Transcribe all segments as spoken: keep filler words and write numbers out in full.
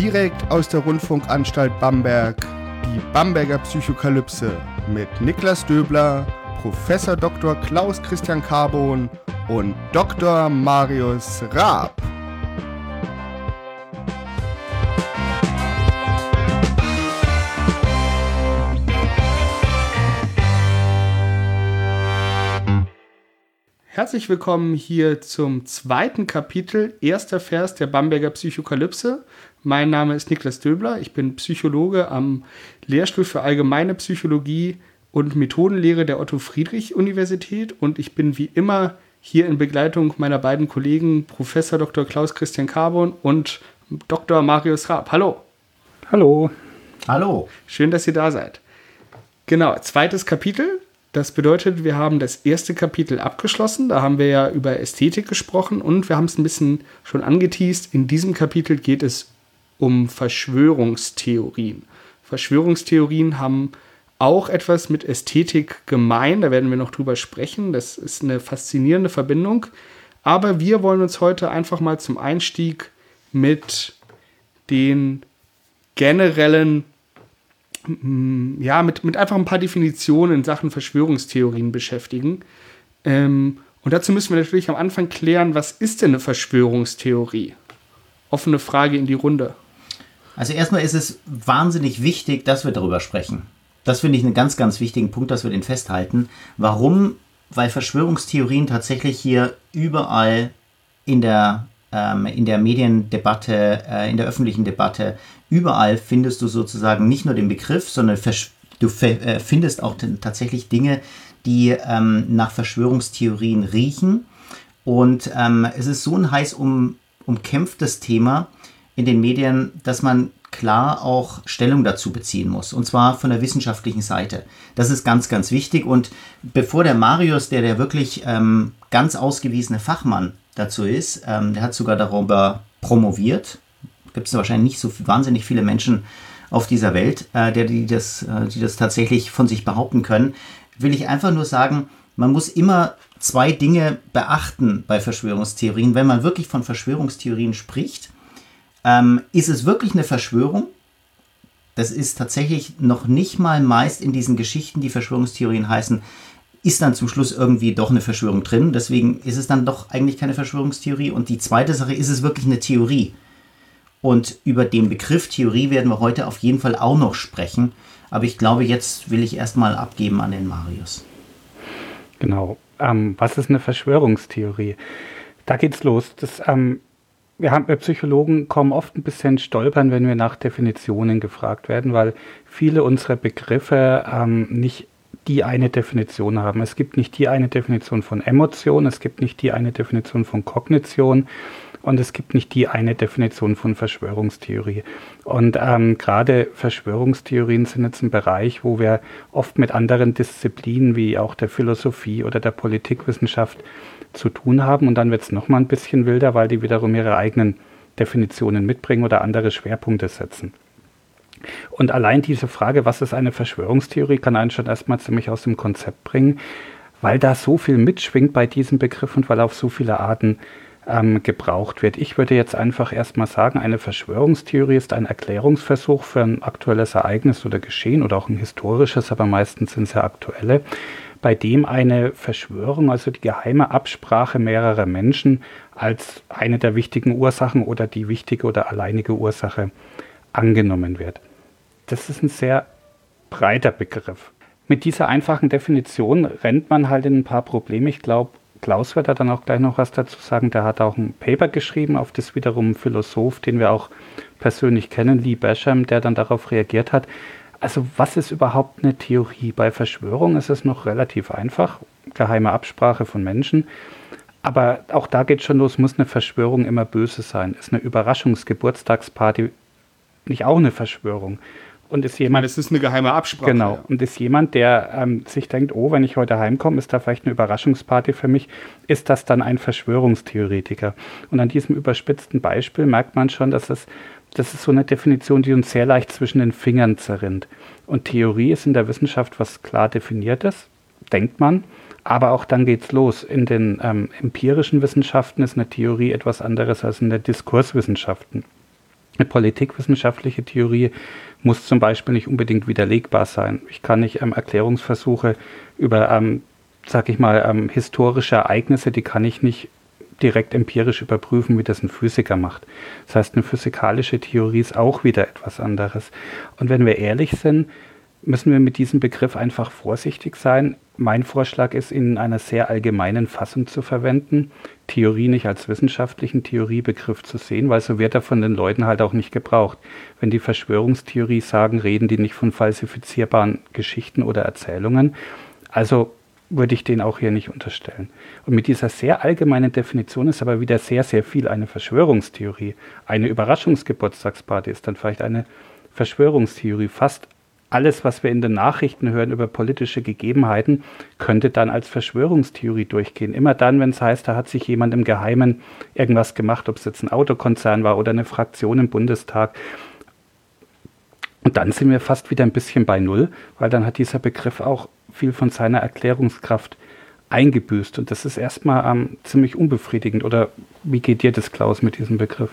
direkt aus der Rundfunkanstalt Bamberg, die Bamberger Psychokalypse mit Niklas Döbler, Professor Doktor Klaus Christian Carbon und Doktor Marius Raab. Herzlich willkommen hier zum zweiten Kapitel, erster Vers der Bamberger Psychokalypse. Mein Name ist Niklas Döbler, ich bin Psychologe am Lehrstuhl für Allgemeine Psychologie und Methodenlehre der Otto-Friedrich-Universität und ich bin wie immer hier in Begleitung meiner beiden Kollegen Professor Doktor Klaus Christian Carbon und Doktor Marius Raab. Hallo. Hallo. Hallo. Schön, dass ihr da seid. Genau, zweites Kapitel. Das bedeutet, wir haben das erste Kapitel abgeschlossen. Da haben wir ja über Ästhetik gesprochen und wir haben es ein bisschen schon angeteast. In diesem Kapitel geht es um Verschwörungstheorien. Verschwörungstheorien haben auch etwas mit Ästhetik gemein. Da werden wir noch drüber sprechen. Das ist eine faszinierende Verbindung. Aber wir wollen uns heute einfach mal zum Einstieg mit den generellen ja, mit, mit einfach ein paar Definitionen in Sachen Verschwörungstheorien beschäftigen. Ähm, und dazu müssen wir natürlich am Anfang klären, was ist denn eine Verschwörungstheorie? Offene Frage in die Runde. Also erstmal ist es wahnsinnig wichtig, dass wir darüber sprechen. Das finde ich einen ganz, ganz wichtigen Punkt, dass wir den festhalten. Warum? Weil Verschwörungstheorien tatsächlich hier überall in der in der Mediendebatte, in der öffentlichen Debatte, überall findest du sozusagen nicht nur den Begriff, sondern du findest auch tatsächlich Dinge, die ähm, nach Verschwörungstheorien riechen. Und ähm, es ist so ein heiß um, umkämpftes Thema in den Medien, dass man klar auch Stellung dazu beziehen muss. Und zwar von der wissenschaftlichen Seite. Das ist ganz, ganz wichtig. Und bevor der Marius, der der wirklich ähm, ganz ausgewiesene Fachmann dazu ist, ähm, der hat sogar darüber promoviert. Gibt es wahrscheinlich nicht so wahnsinnig viele Menschen auf dieser Welt, äh, der, die, das, äh, die das tatsächlich von sich behaupten können. Will ich einfach nur sagen, man muss immer zwei Dinge beachten bei Verschwörungstheorien. Wenn man wirklich von Verschwörungstheorien spricht, ähm, ist es wirklich eine Verschwörung? Das ist tatsächlich noch nicht mal meist in diesen Geschichten, die Verschwörungstheorien heißen, ist dann zum Schluss irgendwie doch eine Verschwörung drin. Deswegen ist es dann doch eigentlich keine Verschwörungstheorie. Und die zweite Sache, ist es wirklich eine Theorie? Und über den Begriff Theorie werden wir heute auf jeden Fall auch noch sprechen. Aber ich glaube, jetzt will ich erstmal abgeben an den Marius. Genau. Ähm, was ist eine Verschwörungstheorie? Da geht's los. Das, ähm, wir, haben, wir Psychologen kommen oft ein bisschen stolpern, wenn wir nach Definitionen gefragt werden, weil viele unserer Begriffe ähm, nicht die eine Definition haben. Es gibt nicht die eine Definition von Emotion, es gibt nicht die eine Definition von Kognition und es gibt nicht die eine Definition von Verschwörungstheorie. Und ähm, gerade Verschwörungstheorien sind jetzt ein Bereich, wo wir oft mit anderen Disziplinen wie auch der Philosophie oder der Politikwissenschaft zu tun haben und dann wird es nochmal ein bisschen wilder, weil die wiederum ihre eigenen Definitionen mitbringen oder andere Schwerpunkte setzen. Und allein diese Frage, was ist eine Verschwörungstheorie, kann einen schon erstmal ziemlich aus dem Konzept bringen, weil da so viel mitschwingt bei diesem Begriff und weil er auf so viele Arten ähm, gebraucht wird. Ich würde jetzt einfach erstmal sagen, eine Verschwörungstheorie ist ein Erklärungsversuch für ein aktuelles Ereignis oder Geschehen oder auch ein historisches, aber meistens sind es ja aktuelle, bei dem eine Verschwörung, also die geheime Absprache mehrerer Menschen, als eine der wichtigen Ursachen oder die wichtige oder alleinige Ursache angenommen wird. Das ist ein sehr breiter Begriff. Mit dieser einfachen Definition rennt man halt in ein paar Probleme. Ich glaube, Klaus wird da dann auch gleich noch was dazu sagen. Der hat auch ein Paper geschrieben, auf das wiederum ein Philosoph, den wir auch persönlich kennen, Lee Basham, der dann darauf reagiert hat. Also was ist überhaupt eine Theorie? Bei Verschwörung ist es noch relativ einfach, geheime Absprache von Menschen. Aber auch da geht schon los, muss eine Verschwörung immer böse sein? Ist eine Überraschungsgeburtstagsparty nicht auch eine Verschwörung? Und ist jemand, das ist eine geheime Absprache. Genau. Ja. Und ist jemand, der ähm, sich denkt, oh, wenn ich heute heimkomme, ist da vielleicht eine Überraschungsparty für mich, ist das dann ein Verschwörungstheoretiker? Und an diesem überspitzten Beispiel merkt man schon, dass es, das ist so eine Definition, die uns sehr leicht zwischen den Fingern zerrinnt. Und Theorie ist in der Wissenschaft was klar definiertes, denkt man. Aber auch dann geht's los. In den ähm, empirischen Wissenschaften ist eine Theorie etwas anderes als in den Diskurswissenschaften. Eine politikwissenschaftliche Theorie muss zum Beispiel nicht unbedingt widerlegbar sein. Ich kann nicht ähm, Erklärungsversuche über, ähm, sag ich mal, ähm, historische Ereignisse, die kann ich nicht direkt empirisch überprüfen, wie das ein Physiker macht. Das heißt, eine physikalische Theorie ist auch wieder etwas anderes. Und wenn wir ehrlich sind, müssen wir mit diesem Begriff einfach vorsichtig sein. Mein Vorschlag ist, ihn in einer sehr allgemeinen Fassung zu verwenden, Theorie nicht als wissenschaftlichen Theoriebegriff zu sehen, weil so wird er von den Leuten halt auch nicht gebraucht. Wenn die Verschwörungstheorie sagen, reden die nicht von falsifizierbaren Geschichten oder Erzählungen. Also würde ich den auch hier nicht unterstellen. Und mit dieser sehr allgemeinen Definition ist aber wieder sehr, sehr viel eine Verschwörungstheorie. Eine Überraschungsgeburtstagsparty ist dann vielleicht eine Verschwörungstheorie. Fast alles, was wir in den Nachrichten hören über politische Gegebenheiten, könnte dann als Verschwörungstheorie durchgehen. Immer dann, wenn es heißt, da hat sich jemand im Geheimen irgendwas gemacht, ob es jetzt ein Autokonzern war oder eine Fraktion im Bundestag. Und dann sind wir fast wieder ein bisschen bei Null, weil dann hat dieser Begriff auch viel von seiner Erklärungskraft eingebüßt. Und das ist erstmal ähm, ziemlich unbefriedigend. Oder wie geht dir das, Klaus, mit diesem Begriff?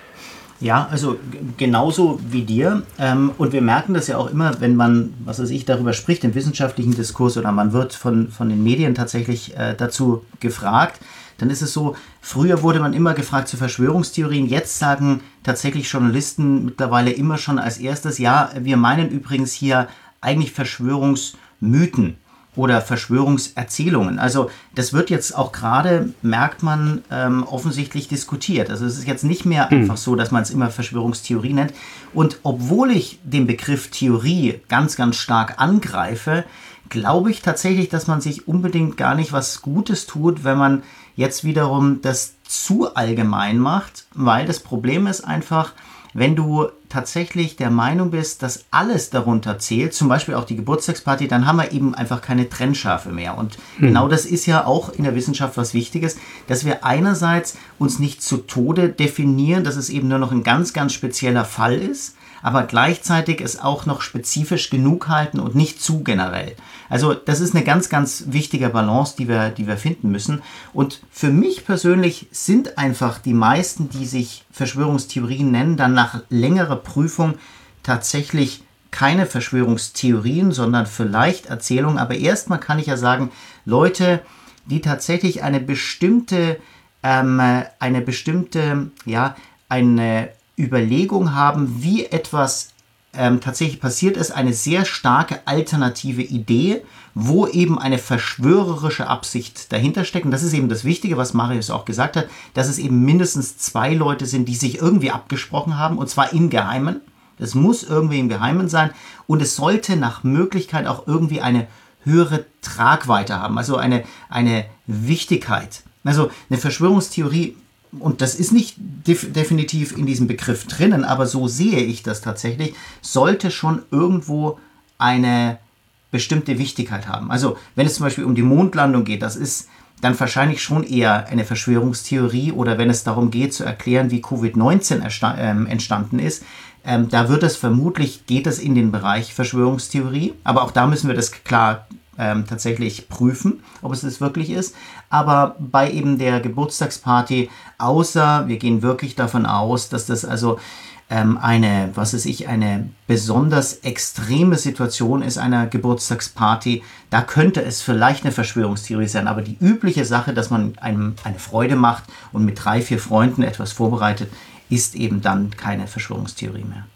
Ja, also g- genauso wie dir. Ähm, und wir merken das ja auch immer, wenn man, was weiß ich, darüber spricht, im wissenschaftlichen Diskurs oder man wird von, von den Medien tatsächlich äh, dazu gefragt, dann ist es so, früher wurde man immer gefragt zu Verschwörungstheorien, jetzt sagen tatsächlich Journalisten mittlerweile immer schon als erstes, ja, wir meinen übrigens hier eigentlich Verschwörungsmythen oder Verschwörungserzählungen. Also das wird jetzt auch gerade, merkt man, ähm, offensichtlich diskutiert. Also es ist jetzt nicht mehr Mhm. einfach so, dass man es immer Verschwörungstheorie nennt. Und obwohl ich den Begriff Theorie ganz, ganz stark angreife, glaube ich tatsächlich, dass man sich unbedingt gar nicht was Gutes tut, wenn man jetzt wiederum das zu allgemein macht, weil das Problem ist einfach, wenn du tatsächlich der Meinung bist, dass alles darunter zählt, zum Beispiel auch die Geburtstagsparty, dann haben wir eben einfach keine Trennschärfe mehr. Und Hm. genau das ist ja auch in der Wissenschaft was Wichtiges, dass wir einerseits uns nicht zu Tode definieren, dass es eben nur noch ein ganz, ganz spezieller Fall ist, aber gleichzeitig es auch noch spezifisch genug halten und nicht zu generell. Also das ist eine ganz, ganz wichtige Balance, die wir, die wir finden müssen. Und für mich persönlich sind einfach die meisten, die sich Verschwörungstheorien nennen, dann nach längerer Prüfung tatsächlich keine Verschwörungstheorien, sondern vielleicht Erzählungen. Aber erstmal kann ich ja sagen, Leute, die tatsächlich eine bestimmte, ähm, eine bestimmte, ja, eine Überlegung haben, wie etwas ähm, tatsächlich passiert ist, eine sehr starke alternative Idee, wo eben eine verschwörerische Absicht dahinter steckt. Und das ist eben das Wichtige, was Marius auch gesagt hat, dass es eben mindestens zwei Leute sind, die sich irgendwie abgesprochen haben, und zwar im Geheimen. Das muss irgendwie im Geheimen sein und es sollte nach Möglichkeit auch irgendwie eine höhere Tragweite haben, also eine, eine Wichtigkeit. Also eine Verschwörungstheorie, und das ist nicht def- definitiv in diesem Begriff drinnen, aber so sehe ich das tatsächlich, sollte schon irgendwo eine bestimmte Wichtigkeit haben. Also wenn es zum Beispiel um die Mondlandung geht, das ist dann wahrscheinlich schon eher eine Verschwörungstheorie, oder wenn es darum geht zu erklären, wie Covid neunzehn ersta- ähm, entstanden ist, ähm, da wird es vermutlich, geht es in den Bereich Verschwörungstheorie, aber auch da müssen wir das klar ähm, tatsächlich prüfen, ob es das wirklich ist. Aber bei eben der Geburtstagsparty, außer wir gehen wirklich davon aus, dass das also ähm, eine, was weiß ich, eine besonders extreme Situation ist, einer Geburtstagsparty, da könnte es vielleicht eine Verschwörungstheorie sein. Aber die übliche Sache, dass man einem eine Freude macht und mit drei, vier Freunden etwas vorbereitet, ist eben dann keine Verschwörungstheorie mehr.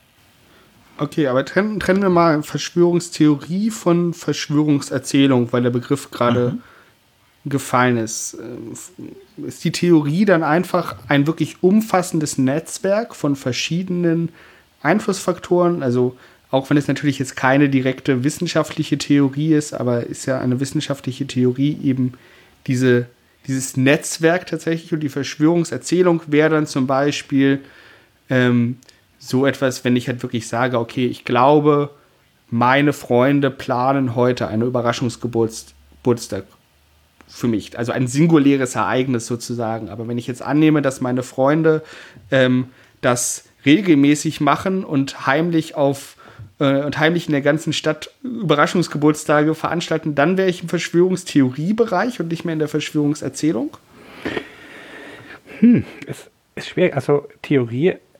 Okay, aber trennen, trennen wir mal Verschwörungstheorie von Verschwörungserzählung, weil der Begriff gerade mhm. gefallen ist. Ist die Theorie dann einfach ein wirklich umfassendes Netzwerk von verschiedenen Einflussfaktoren? Also auch wenn es natürlich jetzt keine direkte wissenschaftliche Theorie ist, aber ist ja eine wissenschaftliche Theorie eben diese, dieses Netzwerk tatsächlich, und die Verschwörungserzählung wäre dann zum Beispiel ähm, so etwas, wenn ich halt wirklich sage, okay, ich glaube, meine Freunde planen heute einen Überraschungsgeburtstag für mich. Also ein singuläres Ereignis sozusagen. Aber wenn ich jetzt annehme, dass meine Freunde ähm, das regelmäßig machen und heimlich auf äh, und heimlich in der ganzen Stadt Überraschungsgeburtstage veranstalten, dann wäre ich im Verschwörungstheoriebereich und nicht mehr in der Verschwörungserzählung. Hm, es ist schwierig. Also Theorie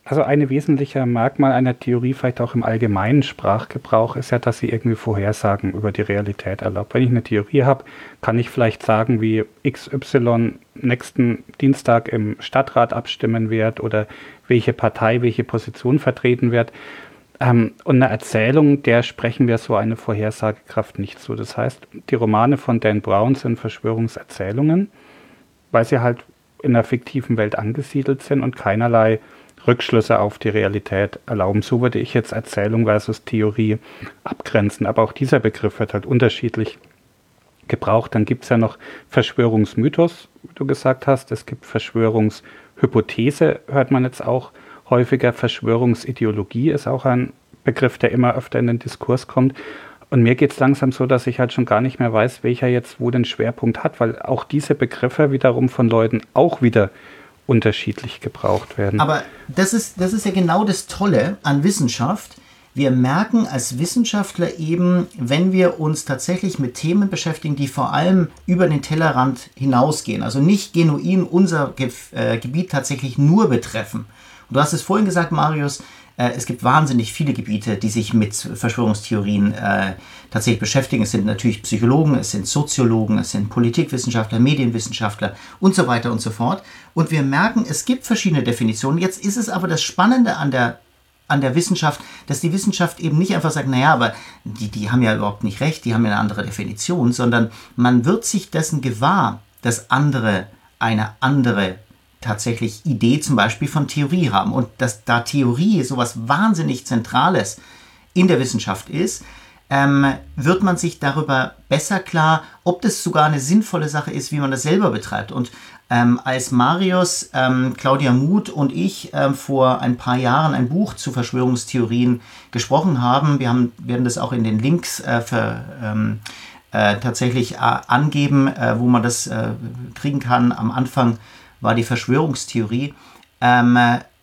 Also ein wesentlicher Merkmal einer Theorie, vielleicht auch im allgemeinen Sprachgebrauch, ist ja, dass sie irgendwie Vorhersagen über die Realität erlaubt. Wenn ich eine Theorie habe, kann ich vielleicht sagen, wie X Y nächsten Dienstag im Stadtrat abstimmen wird oder welche Partei welche Position vertreten wird. Ähm, und eine Erzählung, der sprechen wir so eine Vorhersagekraft nicht zu. Das heißt, die Romane von Dan Brown sind Verschwörungserzählungen, weil sie halt in einer fiktiven Welt angesiedelt sind und keinerlei Rückschlüsse auf die Realität erlauben. So würde ich jetzt Erzählung versus Theorie abgrenzen. Aber auch dieser Begriff wird halt unterschiedlich gebraucht. Dann gibt es ja noch Verschwörungsmythos, wie du gesagt hast. Es gibt Verschwörungshypothese, hört man jetzt auch häufiger. Verschwörungsideologie ist auch ein Begriff, der immer öfter in den Diskurs kommt. Und mir geht es langsam so, dass ich halt schon gar nicht mehr weiß, welcher jetzt wo den Schwerpunkt hat, weil auch diese Begriffe wiederum von Leuten auch wieder unterschiedlich gebraucht werden. Aber das ist, das ist ja genau das Tolle an Wissenschaft. Wir merken als Wissenschaftler eben, wenn wir uns tatsächlich mit Themen beschäftigen, die vor allem über den Tellerrand hinausgehen, also nicht genuin unser Ge- äh, Gebiet tatsächlich nur betreffen. Und du hast es vorhin gesagt, Marius, äh, es gibt wahnsinnig viele Gebiete, die sich mit Verschwörungstheorien äh, tatsächlich beschäftigen. Es sind natürlich Psychologen, es sind Soziologen, es sind Politikwissenschaftler, Medienwissenschaftler und so weiter und so fort. Und wir merken, es gibt verschiedene Definitionen. Jetzt ist es aber das Spannende an der, an der Wissenschaft, dass die Wissenschaft eben nicht einfach sagt, naja, aber die, die haben ja überhaupt nicht recht, die haben ja eine andere Definition, sondern man wird sich dessen gewahr, dass andere eine andere tatsächlich Idee zum Beispiel von Theorie haben. Und dass da Theorie sowas wahnsinnig Zentrales in der Wissenschaft ist, ähm, wird man sich darüber besser klar, ob das sogar eine sinnvolle Sache ist, wie man das selber betreibt. Und ähm, als Marius, ähm, Claudia Muth und ich ähm, vor ein paar Jahren ein Buch zu Verschwörungstheorien gesprochen haben, wir haben, werden das auch in den Links äh, für, ähm, äh, tatsächlich äh, angeben, äh, wo man das äh, kriegen kann. Am Anfang war die Verschwörungstheorie. Ähm,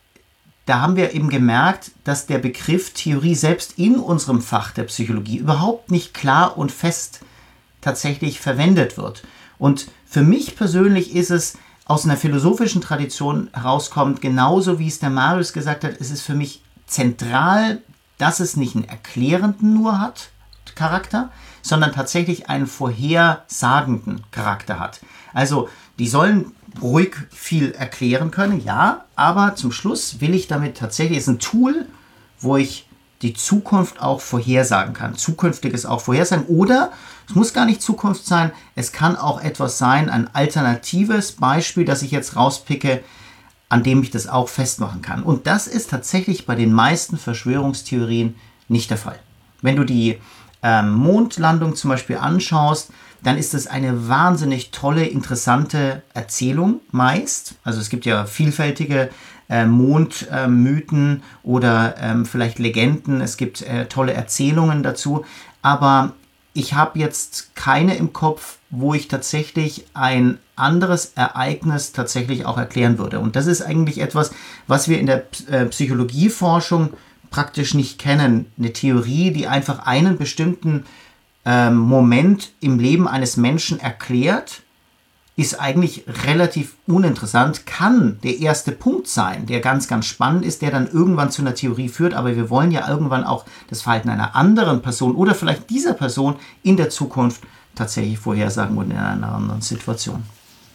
da haben wir eben gemerkt, dass der Begriff Theorie selbst in unserem Fach der Psychologie überhaupt nicht klar und fest tatsächlich verwendet wird. Und für mich persönlich ist es aus einer philosophischen Tradition herauskommt, genauso wie es der Marius gesagt hat, ist es für mich zentral, dass es nicht einen erklärenden nur hat, Charakter, sondern tatsächlich einen vorhersagenden Charakter hat. Also die sollen ruhig viel erklären können, ja, aber zum Schluss will ich damit tatsächlich, ist ein Tool, wo ich die Zukunft auch vorhersagen kann. Zukünftiges auch vorhersagen oder es muss gar nicht Zukunft sein, es kann auch etwas sein, ein alternatives Beispiel, das ich jetzt rauspicke, an dem ich das auch festmachen kann. Und das ist tatsächlich bei den meisten Verschwörungstheorien nicht der Fall. Wenn du die ähm, Mondlandung zum Beispiel anschaust, dann ist es eine wahnsinnig tolle, interessante Erzählung meist. Also es gibt ja vielfältige äh, Mondmythen äh, oder ähm, vielleicht Legenden. Es gibt äh, tolle Erzählungen dazu. Aber ich habe jetzt keine im Kopf, wo ich tatsächlich ein anderes Ereignis tatsächlich auch erklären würde. Und das ist eigentlich etwas, was wir in der äh, Psychologieforschung praktisch nicht kennen. Eine Theorie, die einfach einen bestimmten ähm, Moment im Leben eines Menschen erklärt, ist eigentlich relativ uninteressant, kann der erste Punkt sein, der ganz, ganz spannend ist, der dann irgendwann zu einer Theorie führt, aber wir wollen ja irgendwann auch das Verhalten einer anderen Person oder vielleicht dieser Person in der Zukunft tatsächlich vorhersagen und in einer anderen Situation.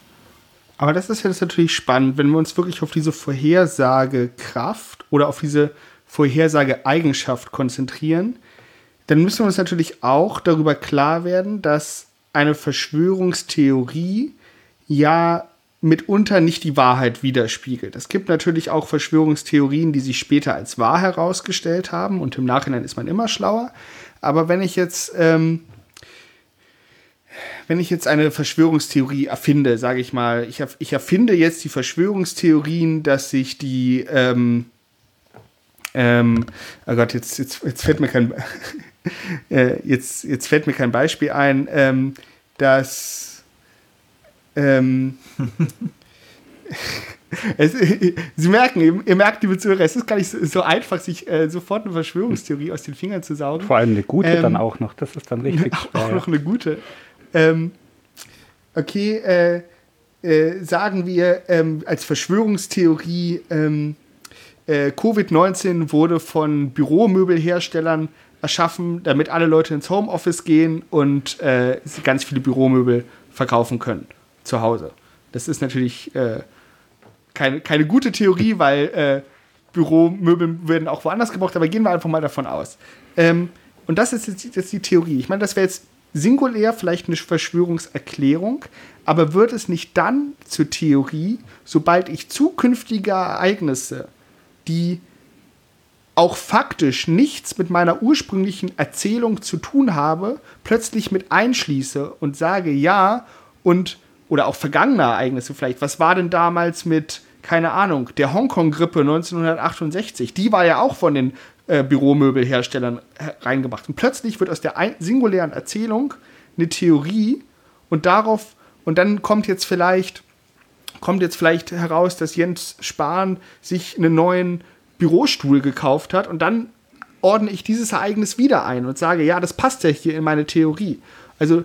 Aber das ist ja jetzt natürlich spannend, wenn wir uns wirklich auf diese Vorhersagekraft oder auf diese Vorhersageeigenschaft konzentrieren, dann müssen wir uns natürlich auch darüber klar werden, dass eine Verschwörungstheorie ja mitunter nicht die Wahrheit widerspiegelt. Es gibt natürlich auch Verschwörungstheorien, die sich später als wahr herausgestellt haben und im Nachhinein ist man immer schlauer. Aber wenn ich jetzt, ähm, wenn ich jetzt eine Verschwörungstheorie erfinde, sage ich mal, ich, erf- ich erfinde jetzt die Verschwörungstheorien, dass sich die, ähm, ähm, oh Gott, jetzt, jetzt, jetzt fällt mir kein, äh, jetzt, jetzt fällt mir kein Beispiel ein, ähm, dass Ähm, es, Sie merken, ihr, ihr merkt, liebe Zuhörer, es ist gar nicht so, so einfach, sich äh, sofort eine Verschwörungstheorie aus den Fingern zu saugen. Vor allem eine gute ähm, dann auch noch, das ist dann richtig schwer. Auch noch eine gute. Ähm, okay, äh, äh, sagen wir ähm, als Verschwörungstheorie, ähm, äh, Covid neunzehn wurde von Büromöbelherstellern erschaffen, damit alle Leute ins Homeoffice gehen und äh, ganz viele Büromöbel verkaufen können zu Hause. Das ist natürlich äh, keine, keine gute Theorie, weil äh, Büromöbel werden auch woanders gebraucht, aber gehen wir einfach mal davon aus. Ähm, und das ist jetzt, jetzt die Theorie. Ich meine, das wäre jetzt singulär vielleicht eine Verschwörungserklärung, aber wird es nicht dann zur Theorie, sobald ich zukünftige Ereignisse, die auch faktisch nichts mit meiner ursprünglichen Erzählung zu tun habe, plötzlich mit einschließe und sage, ja, und, oder auch vergangene Ereignisse vielleicht, was war denn damals mit, keine Ahnung, der Hongkong-Grippe neunzehnhundertachtundsechzig, die war ja auch von den äh, Büromöbelherstellern reingebracht. Und plötzlich wird aus der ein- singulären Erzählung eine Theorie und darauf, und dann kommt jetzt vielleicht, kommt jetzt vielleicht heraus, dass Jens Spahn sich einen neuen Bürostuhl gekauft hat und dann ordne ich dieses Ereignis wieder ein und sage, ja, das passt ja hier in meine Theorie. Also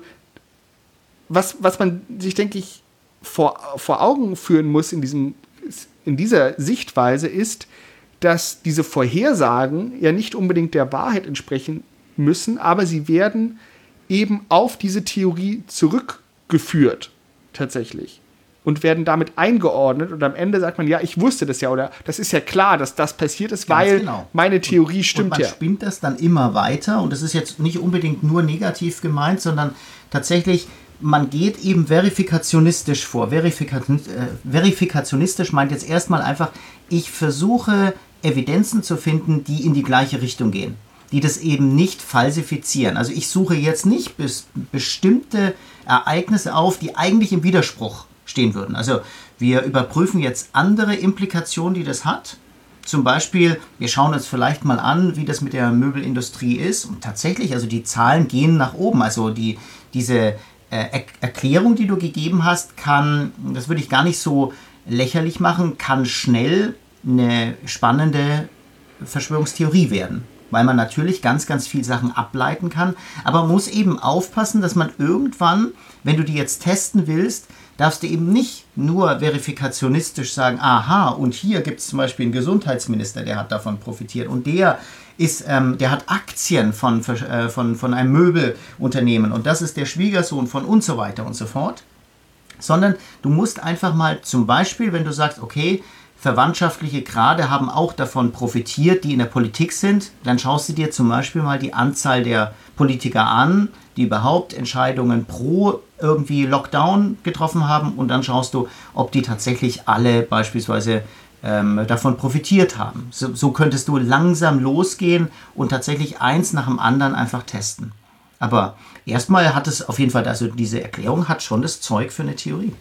was, was man sich, denke ich, vor, vor Augen führen muss in, diesem, in dieser Sichtweise ist, dass diese Vorhersagen ja nicht unbedingt der Wahrheit entsprechen müssen, aber sie werden eben auf diese Theorie zurückgeführt, tatsächlich. Und werden damit eingeordnet und am Ende sagt man, ja, ich wusste das ja oder das ist ja klar, dass das passiert ist, Ganz weil genau. meine Theorie und, stimmt und man ja. Man spinnt das dann immer weiter und das ist jetzt nicht unbedingt nur negativ gemeint, sondern tatsächlich, man geht eben verifikationistisch vor. Verifikation, äh, verifikationistisch meint jetzt erstmal einfach, ich versuche Evidenzen zu finden, die in die gleiche Richtung gehen, die das eben nicht falsifizieren. Also ich suche jetzt nicht bis bestimmte Ereignisse auf, die eigentlich im Widerspruch stehen würden. Also wir überprüfen jetzt andere Implikationen, die das hat. Zum Beispiel, wir schauen uns vielleicht mal an, wie das mit der Möbelindustrie ist. Und tatsächlich, also die Zahlen gehen nach oben. Also die, diese äh, er- Erklärung, die du gegeben hast, kann, das würde ich gar nicht so lächerlich machen, kann schnell eine spannende Verschwörungstheorie werden. Weil man natürlich ganz, ganz viele Sachen ableiten kann. Aber man muss eben aufpassen, dass man irgendwann, wenn du die jetzt testen willst, darfst du eben nicht nur verifikationistisch sagen, aha, und hier gibt es zum Beispiel einen Gesundheitsminister, der hat davon profitiert und der ist, ähm, der hat Aktien von, äh, von, von einem Möbelunternehmen und das ist der Schwiegersohn von und so weiter und so fort. Sondern du musst einfach mal zum Beispiel, wenn du sagst, okay, verwandtschaftliche Grade haben auch davon profitiert, die in der Politik sind, dann schaust du dir zum Beispiel mal die Anzahl der Politiker an, die überhaupt Entscheidungen pro irgendwie Lockdown getroffen haben und dann schaust du, ob die tatsächlich alle beispielsweise ähm, davon profitiert haben. So, so könntest du langsam losgehen und tatsächlich eins nach dem anderen einfach testen. Aber erstmal hat es auf jeden Fall, also diese Erklärung hat schon das Zeug für eine Theorie.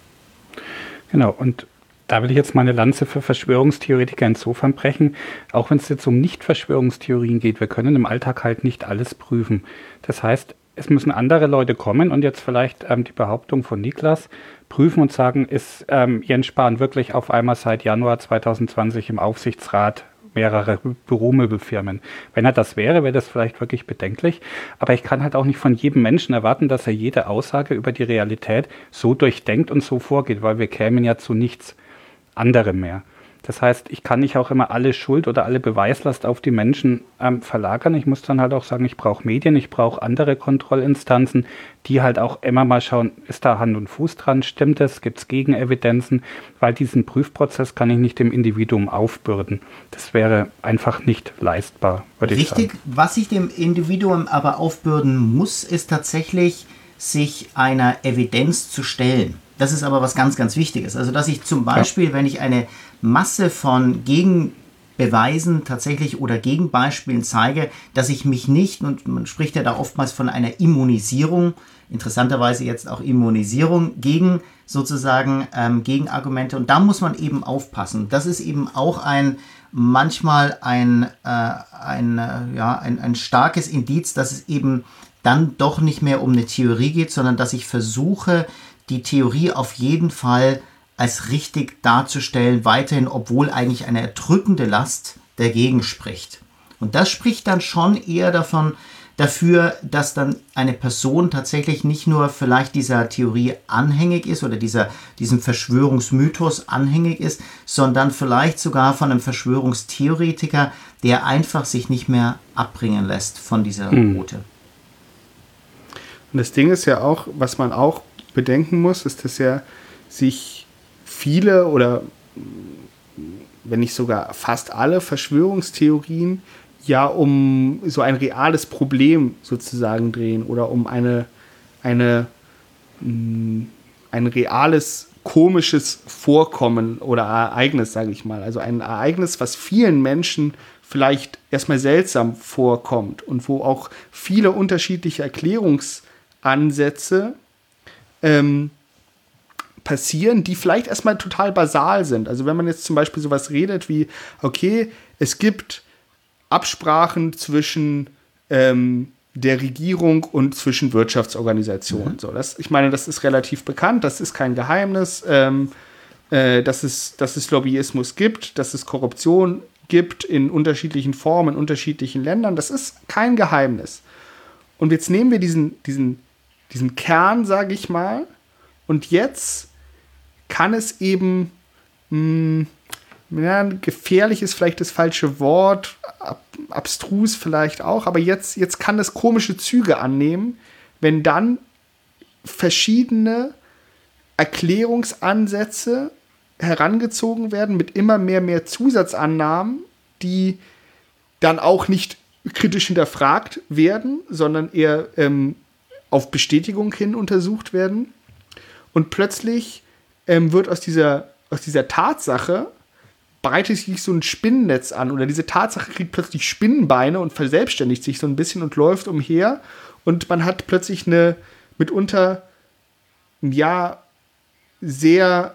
Genau, und da will ich jetzt mal eine Lanze für Verschwörungstheoretiker insofern brechen, auch wenn es jetzt um Nicht-Verschwörungstheorien geht. Wir können im Alltag halt nicht alles prüfen. Das heißt, es müssen andere Leute kommen und jetzt vielleicht ähm, die Behauptung von Niklas prüfen und sagen, ist ähm, Jens Spahn wirklich auf einmal seit Januar zwanzig zwanzig im Aufsichtsrat mehrerer Büromöbelfirmen. Wenn er das wäre, wäre das vielleicht wirklich bedenklich. Aber ich kann halt auch nicht von jedem Menschen erwarten, dass er jede Aussage über die Realität so durchdenkt und so vorgeht, weil wir kämen ja zu nichts anderem mehr. Das heißt, ich kann nicht auch immer alle Schuld oder alle Beweislast auf die Menschen ähm, verlagern. Ich muss dann halt auch sagen, ich brauche Medien, ich brauche andere Kontrollinstanzen, die halt auch immer mal schauen, ist da Hand und Fuß dran, stimmt es, gibt es Gegenevidenzen, weil diesen Prüfprozess kann ich nicht dem Individuum aufbürden. Das wäre einfach nicht leistbar, würde ich sagen. Richtig, was ich dem Individuum aber aufbürden muss, ist tatsächlich, sich einer Evidenz zu stellen. Das ist aber was ganz, ganz Wichtiges. Also, dass ich zum Beispiel, ja. wenn ich eine Masse von Gegenbeweisen tatsächlich oder Gegenbeispielen zeige, dass ich mich nicht, und man spricht ja da oftmals von einer Immunisierung, interessanterweise jetzt auch Immunisierung gegen sozusagen ähm, Gegenargumente. Und da muss man eben aufpassen. Das ist eben auch ein manchmal ein, äh, ein, äh, ja, ein, ein starkes Indiz, dass es eben dann doch nicht mehr um eine Theorie geht, sondern dass ich versuche, die Theorie auf jeden Fall als richtig darzustellen, weiterhin, obwohl eigentlich eine erdrückende Last dagegen spricht. Und das spricht dann schon eher davon, dafür, dass dann eine Person tatsächlich nicht nur vielleicht dieser Theorie anhängig ist oder dieser, diesem Verschwörungsmythos anhängig ist, sondern vielleicht sogar von einem Verschwörungstheoretiker, der einfach sich nicht mehr abbringen lässt von dieser Mhm. Route. Und das Ding ist ja auch, was man auch bedenken muss, ist, dass ja sich viele oder wenn nicht sogar fast alle Verschwörungstheorien ja um so ein reales Problem sozusagen drehen oder um eine, eine mh, ein reales komisches Vorkommen oder Ereignis, sage ich mal. Also ein Ereignis, was vielen Menschen vielleicht erstmal seltsam vorkommt und wo auch viele unterschiedliche Erklärungsansätze ähm, passieren, die vielleicht erstmal total basal sind. Also wenn man jetzt zum Beispiel sowas redet wie, okay, es gibt Absprachen zwischen ähm, der Regierung und zwischen Wirtschaftsorganisationen. Mhm. So, das, ich meine, das ist relativ bekannt, das ist kein Geheimnis, ähm, äh, dass es, dass es Lobbyismus gibt, dass es Korruption gibt in unterschiedlichen Formen, in unterschiedlichen Ländern. Das ist kein Geheimnis. Und jetzt nehmen wir diesen, diesen, diesen Kern, sage ich mal, und jetzt kann es eben mh, ja, gefährlich ist vielleicht das falsche Wort, ab, abstrus vielleicht auch, aber jetzt, jetzt kann es komische Züge annehmen, wenn dann verschiedene Erklärungsansätze herangezogen werden mit immer mehr, mehr Zusatzannahmen, die dann auch nicht kritisch hinterfragt werden, sondern eher ähm, auf Bestätigung hin untersucht werden. Und plötzlich ähm, wird aus dieser, aus dieser Tatsache breitet sich so ein Spinnennetz an oder diese Tatsache kriegt plötzlich Spinnenbeine und verselbstständigt sich so ein bisschen und läuft umher und man hat plötzlich eine mitunter ja sehr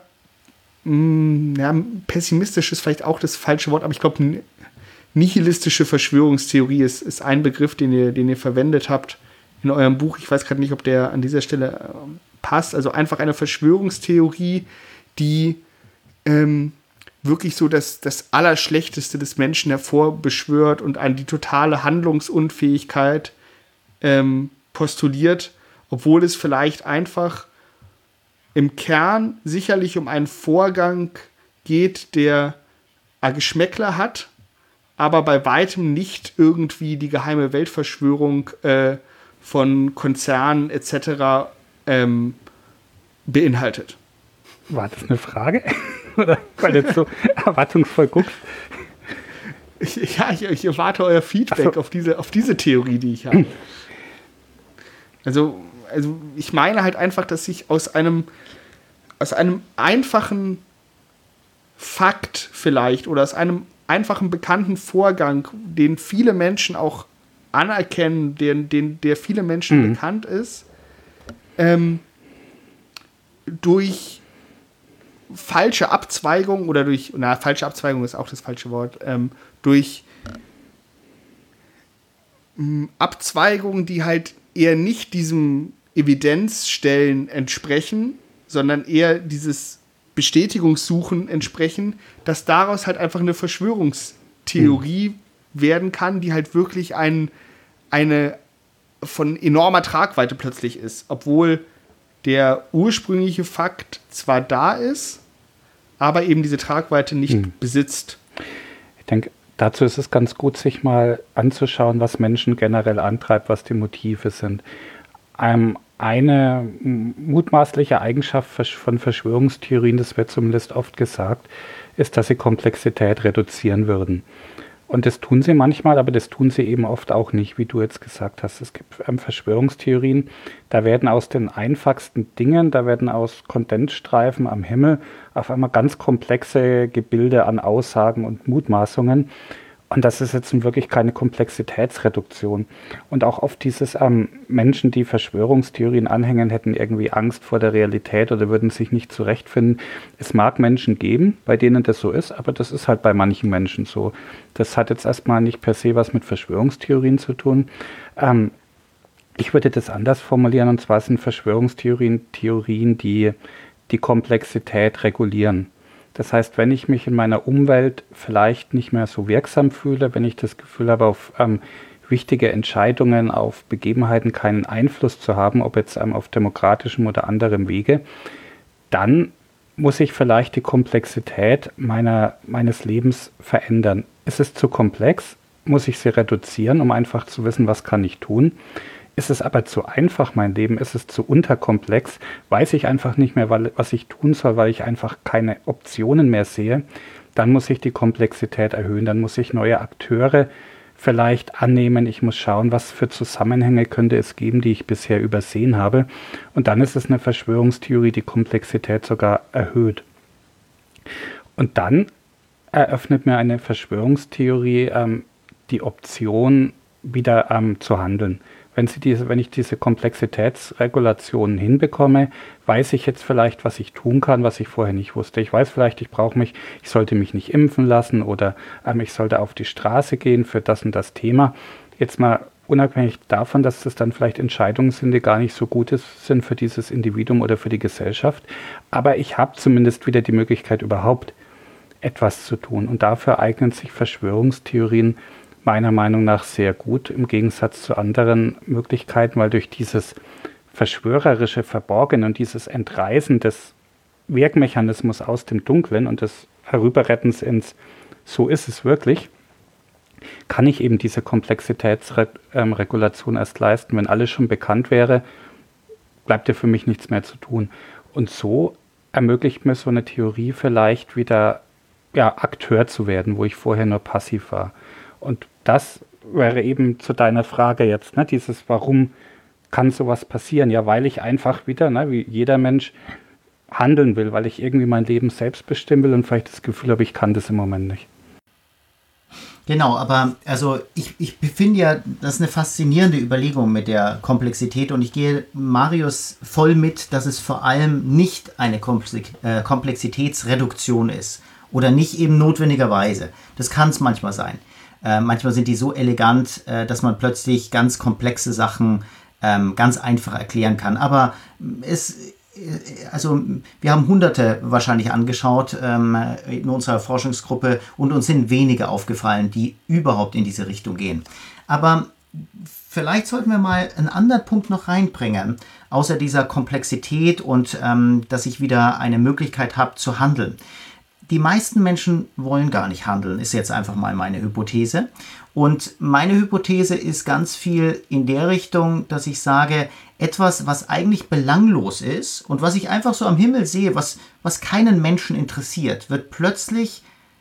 mh, ja, pessimistisch ist vielleicht auch das falsche Wort, aber ich glaube nihilistische Verschwörungstheorie ist, ist ein Begriff, den ihr, den ihr verwendet habt in eurem Buch. Ich weiß gerade nicht, ob der an dieser Stelle äh, passt. Also einfach eine Verschwörungstheorie, die ähm, wirklich so das, das Allerschlechteste des Menschen hervorbeschwört und eine, die totale Handlungsunfähigkeit ähm, postuliert, obwohl es vielleicht einfach im Kern sicherlich um einen Vorgang geht, der ein Geschmäckler hat, aber bei weitem nicht irgendwie die geheime Weltverschwörung äh, von Konzernen et cetera ähm, beinhaltet. War das eine Frage? Oder weil du jetzt so erwartungsvoll guckst? Ja, ich, ich erwarte euer Feedback so. auf, diese, auf diese Theorie, die ich habe. Also, also ich meine halt einfach, dass sich aus einem, aus einem einfachen Fakt vielleicht oder aus einem einfachen bekannten Vorgang, den viele Menschen auch anerkennen, den, den, der viele Menschen mhm. bekannt ist, ähm, durch falsche Abzweigung oder durch, na, falsche Abzweigung ist auch das falsche Wort, ähm, durch ähm, Abzweigungen, die halt eher nicht diesem Evidenzstellen entsprechen, sondern eher dieses Bestätigungssuchen entsprechen, dass daraus halt einfach eine Verschwörungstheorie mhm. werden kann, die halt wirklich ein, eine von enormer Tragweite plötzlich ist, obwohl der ursprüngliche Fakt zwar da ist, aber eben diese Tragweite nicht hm. besitzt. Ich denke, dazu ist es ganz gut, sich mal anzuschauen, was Menschen generell antreibt, was die Motive sind. Ähm, eine mutmaßliche Eigenschaft von Verschwörungstheorien, das wird zumindest oft gesagt, ist, dass sie Komplexität reduzieren würden. Und das tun sie manchmal, aber das tun sie eben oft auch nicht, wie du jetzt gesagt hast. Es gibt ähm, Verschwörungstheorien, da werden aus den einfachsten Dingen, da werden aus Kondensstreifen am Himmel auf einmal ganz komplexe Gebilde an Aussagen und Mutmaßungen. Und das ist jetzt wirklich keine Komplexitätsreduktion. Und auch oft dieses ähm, Menschen, die Verschwörungstheorien anhängen, hätten irgendwie Angst vor der Realität oder würden sich nicht zurechtfinden. Es mag Menschen geben, bei denen das so ist, aber das ist halt bei manchen Menschen so. Das hat jetzt erstmal nicht per se was mit Verschwörungstheorien zu tun. Ähm, ich würde das anders formulieren, und zwar sind Verschwörungstheorien Theorien, die die Komplexität regulieren. Das heißt, wenn ich mich in meiner Umwelt vielleicht nicht mehr so wirksam fühle, wenn ich das Gefühl habe, auf ähm, wichtige Entscheidungen auf Begebenheiten keinen Einfluss zu haben, ob jetzt ähm, auf demokratischem oder anderem Wege, dann muss ich vielleicht die Komplexität meiner, meines Lebens verändern. Ist es zu komplex? Muss ich sie reduzieren, um einfach zu wissen, was kann ich tun? Ist es aber zu einfach, mein Leben? Ist es zu unterkomplex? Weiß ich einfach nicht mehr, was ich tun soll, weil ich einfach keine Optionen mehr sehe? Dann muss ich die Komplexität erhöhen. Dann muss ich neue Akteure vielleicht annehmen. Ich muss schauen, was für Zusammenhänge könnte es geben, die ich bisher übersehen habe. Und dann ist es eine Verschwörungstheorie, die Komplexität sogar erhöht. Und dann eröffnet mir eine Verschwörungstheorie ähm, die Option, wieder ähm, zu handeln. Wenn, sie diese, wenn ich diese Komplexitätsregulationen hinbekomme, weiß ich jetzt vielleicht, was ich tun kann, was ich vorher nicht wusste. Ich weiß vielleicht, ich brauche mich, ich sollte mich nicht impfen lassen oder ähm, ich sollte auf die Straße gehen für das und das Thema. Jetzt mal unabhängig davon, dass das dann vielleicht Entscheidungen sind, die gar nicht so gut ist, sind für dieses Individuum oder für die Gesellschaft. Aber ich habe zumindest wieder die Möglichkeit, überhaupt etwas zu tun. Und dafür eignen sich Verschwörungstheorien meiner Meinung nach sehr gut, im Gegensatz zu anderen Möglichkeiten, weil durch dieses verschwörerische Verborgen und dieses Entreißen des Wirkmechanismus aus dem Dunklen und des Herüberrettens ins so ist es wirklich, kann ich eben diese Komplexitätsregulation erst leisten. Wenn alles schon bekannt wäre, bleibt ja für mich nichts mehr zu tun. Und so ermöglicht mir so eine Theorie vielleicht wieder ja, Akteur zu werden, wo ich vorher nur passiv war. Und das wäre eben zu deiner Frage jetzt, ne, dieses, warum kann sowas passieren? Ja, weil ich einfach wieder, ne, wie jeder Mensch, handeln will, weil ich irgendwie mein Leben selbst bestimmen will und vielleicht das Gefühl habe, ich kann das im Moment nicht. Genau, aber also ich, ich finde ja, das ist eine faszinierende Überlegung mit der Komplexität und ich gehe Marius voll mit, dass es vor allem nicht eine Komplexitätsreduktion ist oder nicht eben notwendigerweise. Das kann es manchmal sein. Äh, manchmal sind die so elegant, äh, dass man plötzlich ganz komplexe Sachen ähm, ganz einfach erklären kann. Aber es, äh, also wir haben Hunderte wahrscheinlich angeschaut ähm, in unserer Forschungsgruppe und uns sind wenige aufgefallen, die überhaupt in diese Richtung gehen. Aber vielleicht sollten wir mal einen anderen Punkt noch reinbringen, außer dieser Komplexität und ähm, dass ich wieder eine Möglichkeit habe zu handeln. Die meisten Menschen wollen gar nicht handeln, ist jetzt einfach mal meine Hypothese. Und meine Hypothese ist ganz viel in der Richtung, dass ich sage, etwas, was eigentlich belanglos ist und was ich einfach so am Himmel sehe, was, was keinen Menschen interessiert, wird plötzlich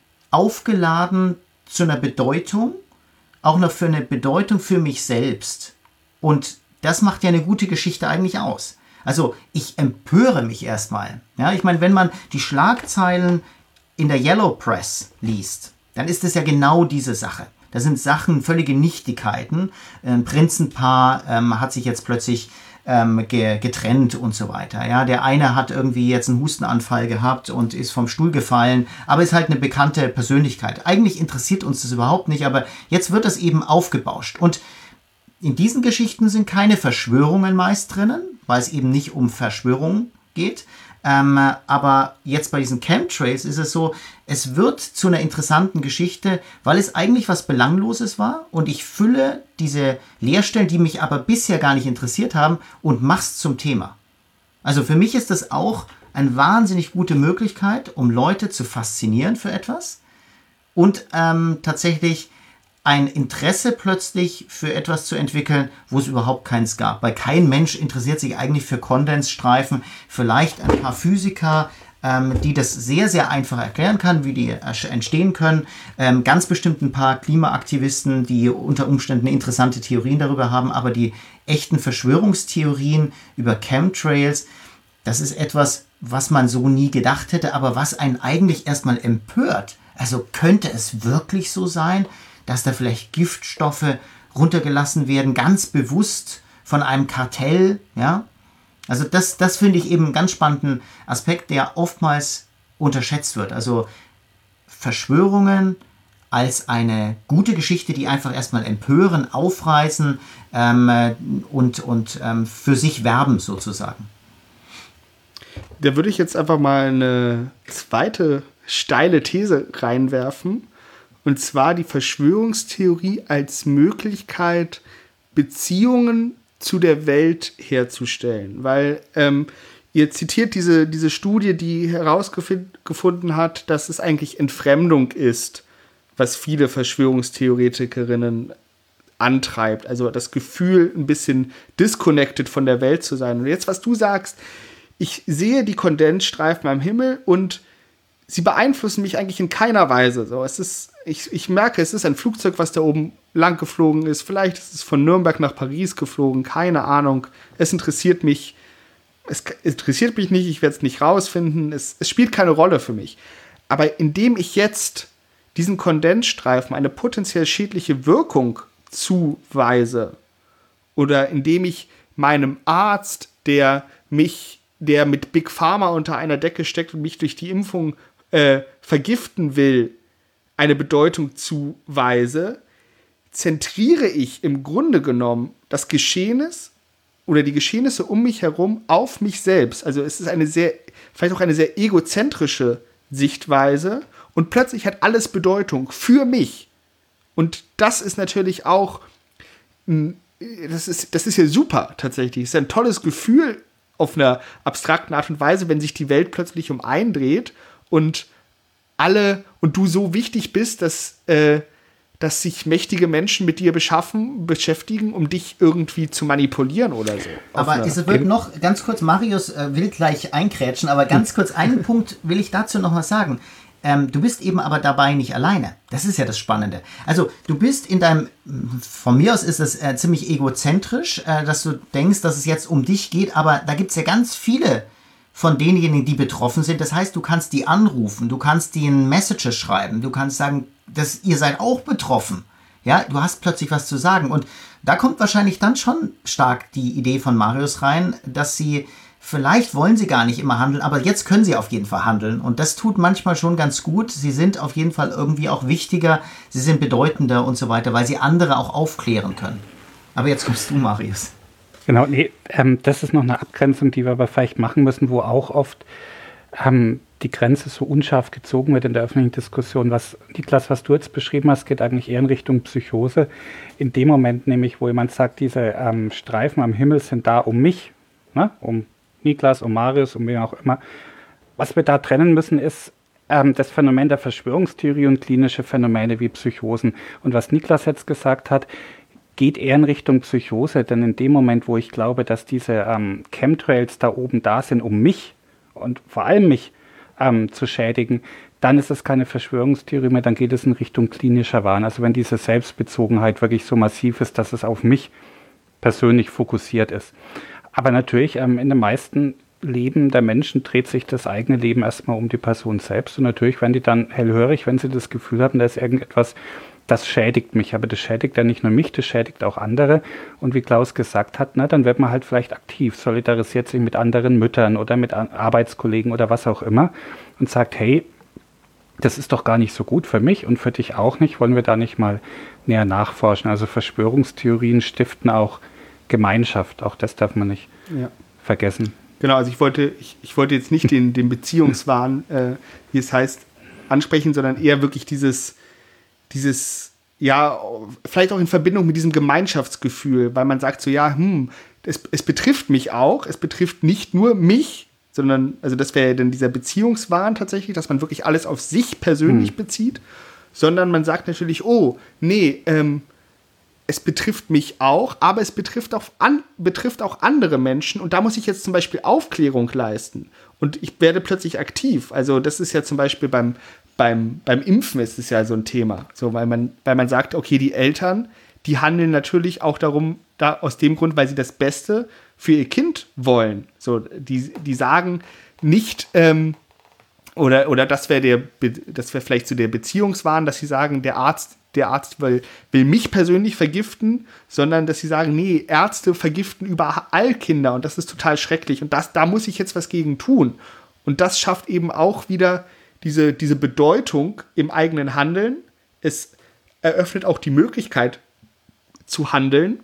aufgeladen zu einer Bedeutung, auch noch für eine Bedeutung für mich selbst. Und das macht ja eine gute Geschichte eigentlich aus. Also ich empöre mich erstmal. Ja, ich meine, wenn man die Schlagzeilen in der Yellow Press liest, dann ist es ja genau diese Sache. Da sind Sachen, völlige Nichtigkeiten. Ein Prinzenpaar ähm, hat sich jetzt plötzlich ähm, ge- getrennt und so weiter. Ja, der eine hat irgendwie jetzt einen Hustenanfall gehabt und ist vom Stuhl gefallen, aber ist halt eine bekannte Persönlichkeit. Eigentlich interessiert uns das überhaupt nicht, aber jetzt wird das eben aufgebauscht. Und in diesen Geschichten sind keine Verschwörungen meist drinnen, weil es eben nicht um Verschwörungen geht. Ähm, aber jetzt bei diesen Chemtrails ist es so, es wird zu einer interessanten Geschichte, weil es eigentlich was Belangloses war und ich fülle diese Leerstellen, die mich aber bisher gar nicht interessiert haben und mach's zum Thema. Also für mich ist das auch eine wahnsinnig gute Möglichkeit, um Leute zu faszinieren für etwas und ähm, tatsächlich ein Interesse plötzlich für etwas zu entwickeln, wo es überhaupt keins gab. Weil kein Mensch interessiert sich eigentlich für Kondensstreifen. Vielleicht ein paar Physiker, ähm, die das sehr, sehr einfach erklären kann, wie die entstehen können. Ähm, ganz bestimmt ein paar Klimaaktivisten, die unter Umständen interessante Theorien darüber haben. Aber die echten Verschwörungstheorien über Chemtrails, das ist etwas, was man so nie gedacht hätte, aber was einen eigentlich erstmal empört. Also könnte es wirklich so sein, dass da vielleicht Giftstoffe runtergelassen werden, ganz bewusst von einem Kartell, ja. Also das, das finde ich eben einen ganz spannenden Aspekt, der oftmals unterschätzt wird. Also Verschwörungen als eine gute Geschichte, die einfach erstmal empören, aufreißen ähm, und, und ähm, für sich werben sozusagen. Da würde ich jetzt einfach mal eine zweite steile These reinwerfen. Und zwar die Verschwörungstheorie als Möglichkeit, Beziehungen zu der Welt herzustellen. Weil ähm, ihr zitiert diese, diese Studie, die herausgefunden hat, dass es eigentlich Entfremdung ist, was viele Verschwörungstheoretikerinnen antreibt. Also das Gefühl, ein bisschen disconnected von der Welt zu sein. Und jetzt, was du sagst, ich sehe die Kondensstreifen am Himmel und sie beeinflussen mich eigentlich in keiner Weise. So, es ist, ich, ich merke, es ist ein Flugzeug, was da oben lang geflogen ist. Vielleicht ist es von Nürnberg nach Paris geflogen. Keine Ahnung. Es interessiert mich. Es interessiert mich nicht. Ich werde es nicht rausfinden. Es, es spielt keine Rolle für mich. Aber indem ich jetzt diesen Kondensstreifen eine potenziell schädliche Wirkung zuweise oder indem ich meinem Arzt, der mich, der mit Big Pharma unter einer Decke steckt und mich durch die Impfung Äh, vergiften will, eine Bedeutung zuweise, zentriere ich im Grunde genommen das Geschehnis oder die Geschehnisse um mich herum auf mich selbst. Also es ist eine sehr, vielleicht auch eine sehr egozentrische Sichtweise und plötzlich hat alles Bedeutung für mich. Und das ist natürlich auch, das ist, das ist ja super tatsächlich. Es ist ein tolles Gefühl auf einer abstrakten Art und Weise, wenn sich die Welt plötzlich um einen dreht und alle und du so wichtig bist, dass, äh, dass sich mächtige Menschen mit dir beschaffen, beschäftigen, um dich irgendwie zu manipulieren oder so. Aber es wird noch ganz kurz, Marius äh, will gleich einkrätschen, aber ganz kurz einen Punkt will ich dazu noch was sagen. Ähm, du bist eben aber dabei nicht alleine. Das ist ja das Spannende. Also du bist in deinem, von mir aus ist es äh, ziemlich egozentrisch, äh, dass du denkst, dass es jetzt um dich geht, aber da gibt es ja ganz viele von denjenigen, die betroffen sind. Das heißt, du kannst die anrufen, du kannst denen Messages schreiben, du kannst sagen, dass ihr seid auch betroffen. Ja, du hast plötzlich was zu sagen. Und da kommt wahrscheinlich dann schon stark die Idee von Marius rein, dass sie, vielleicht wollen sie gar nicht immer handeln, aber jetzt können sie auf jeden Fall handeln. Und das tut manchmal schon ganz gut. Sie sind auf jeden Fall irgendwie auch wichtiger, sie sind bedeutender und so weiter, weil sie andere auch aufklären können. Aber jetzt kommst du, Marius. Genau, nee, ähm, das ist noch eine Abgrenzung, die wir aber vielleicht machen müssen, wo auch oft ähm, die Grenze so unscharf gezogen wird in der öffentlichen Diskussion. Was, Niklas, was du jetzt beschrieben hast, geht eigentlich eher in Richtung Psychose. In dem Moment nämlich, wo jemand sagt, diese ähm, Streifen am Himmel sind da um mich, ne? Um Niklas, um Marius, um wen auch immer. Was wir da trennen müssen, ist ähm, das Phänomen der Verschwörungstheorie und klinische Phänomene wie Psychosen. Und was Niklas jetzt gesagt hat, geht eher in Richtung Psychose, denn in dem Moment, wo ich glaube, dass diese ähm, Chemtrails da oben da sind, um mich und vor allem mich ähm, zu schädigen, dann ist es keine Verschwörungstheorie mehr, dann geht es in Richtung klinischer Wahn. Also wenn diese Selbstbezogenheit wirklich so massiv ist, dass es auf mich persönlich fokussiert ist. Aber natürlich, ähm, in den meisten Leben der Menschen dreht sich das eigene Leben erstmal um die Person selbst und natürlich werden die dann hellhörig, wenn sie das Gefühl haben, da ist irgendetwas, das schädigt mich, aber das schädigt ja nicht nur mich, das schädigt auch andere. Und wie Klaus gesagt hat, na, dann wird man halt vielleicht aktiv, solidarisiert sich mit anderen Müttern oder mit Arbeitskollegen oder was auch immer und sagt, hey, das ist doch gar nicht so gut für mich und für dich auch nicht, wollen wir da nicht mal näher nachforschen. Also Verschwörungstheorien stiften auch Gemeinschaft, auch das darf man nicht ja. vergessen. Genau, also ich wollte, ich, ich wollte jetzt nicht den, den Beziehungswahn, äh, wie es heißt, ansprechen, sondern eher wirklich dieses dieses, ja, vielleicht auch in Verbindung mit diesem Gemeinschaftsgefühl, weil man sagt so, ja, hm, es, es betrifft mich auch, es betrifft nicht nur mich, sondern, also das wäre ja dann dieser Beziehungswahn tatsächlich, dass man wirklich alles auf sich persönlich hm. bezieht, sondern man sagt natürlich, oh, nee, ähm, es betrifft mich auch, aber es betrifft auch, an, betrifft auch andere Menschen und da muss ich jetzt zum Beispiel Aufklärung leisten und ich werde plötzlich aktiv. Also das ist ja zum Beispiel beim Beim, beim Impfen ist es ja so ein Thema, so, weil man, weil man sagt, okay, die Eltern, die handeln natürlich auch darum, da aus dem Grund, weil sie das Beste für ihr Kind wollen. So, die, die sagen nicht, ähm, oder, oder das wäre der, das wäre vielleicht so der Beziehungswahn, dass sie sagen, der Arzt, der Arzt will, will mich persönlich vergiften, sondern dass sie sagen, nee, Ärzte vergiften überall Kinder und das ist total schrecklich und das, da muss ich jetzt was gegen tun. Und das schafft eben auch wieder Diese, diese Bedeutung im eigenen Handeln. Es eröffnet auch die Möglichkeit zu handeln,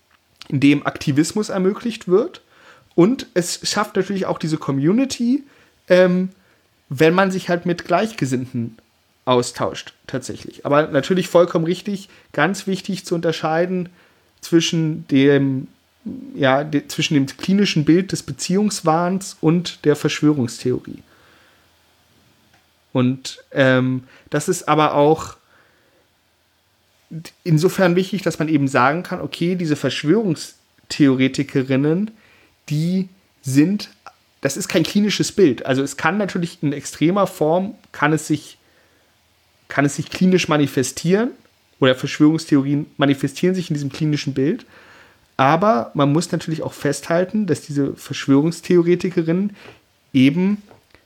indem Aktivismus ermöglicht wird. Und es schafft natürlich auch diese Community, ähm, wenn man sich halt mit Gleichgesinnten austauscht, tatsächlich. Aber natürlich vollkommen richtig, ganz wichtig zu unterscheiden zwischen dem, ja, de, zwischen dem klinischen Bild des Beziehungswahns und der Verschwörungstheorie. Und ähm, das ist aber auch insofern wichtig, dass man eben sagen kann, okay, diese Verschwörungstheoretikerinnen, die sind, das ist kein klinisches Bild. Also es kann natürlich in extremer Form, kann es sich, kann es sich klinisch manifestieren, oder Verschwörungstheorien manifestieren sich in diesem klinischen Bild. Aber man muss natürlich auch festhalten, dass diese Verschwörungstheoretikerinnen eben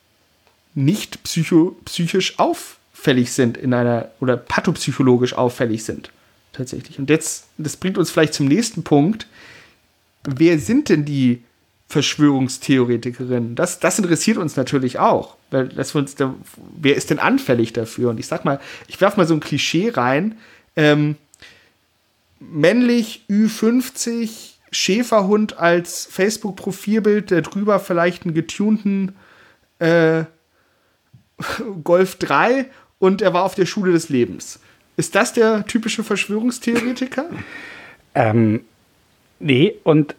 nicht psycho, psychisch auffällig sind in einer, oder pathopsychologisch auffällig sind. Tatsächlich. Und jetzt, das bringt uns vielleicht zum nächsten Punkt. Wer sind denn die Verschwörungstheoretikerinnen? Das, das interessiert uns natürlich auch. Weil das wir uns da, wer ist denn anfällig dafür? Und ich sag mal, ich werfe mal so ein Klischee rein. Ähm, männlich, Ü fünfzig, Schäferhund als Facebook-Profilbild, der drüber vielleicht einen getunten äh, Golf drei und er war auf der Schule des Lebens. Ist das der typische Verschwörungstheoretiker? Ähm, nee, und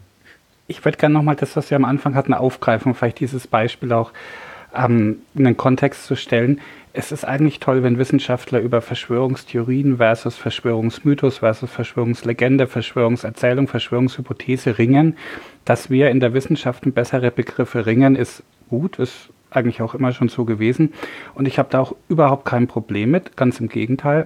ich würde gerne nochmal das, was wir am Anfang hatten, aufgreifen, vielleicht dieses Beispiel auch ähm, in den Kontext zu stellen. Es ist eigentlich toll, wenn Wissenschaftler über Verschwörungstheorien versus Verschwörungsmythos versus Verschwörungslegende, Verschwörungserzählung, Verschwörungshypothese ringen. Dass wir in der Wissenschaft bessere Begriffe ringen, ist gut, ist eigentlich auch immer schon so gewesen. Und ich habe da auch überhaupt kein Problem mit, ganz im Gegenteil.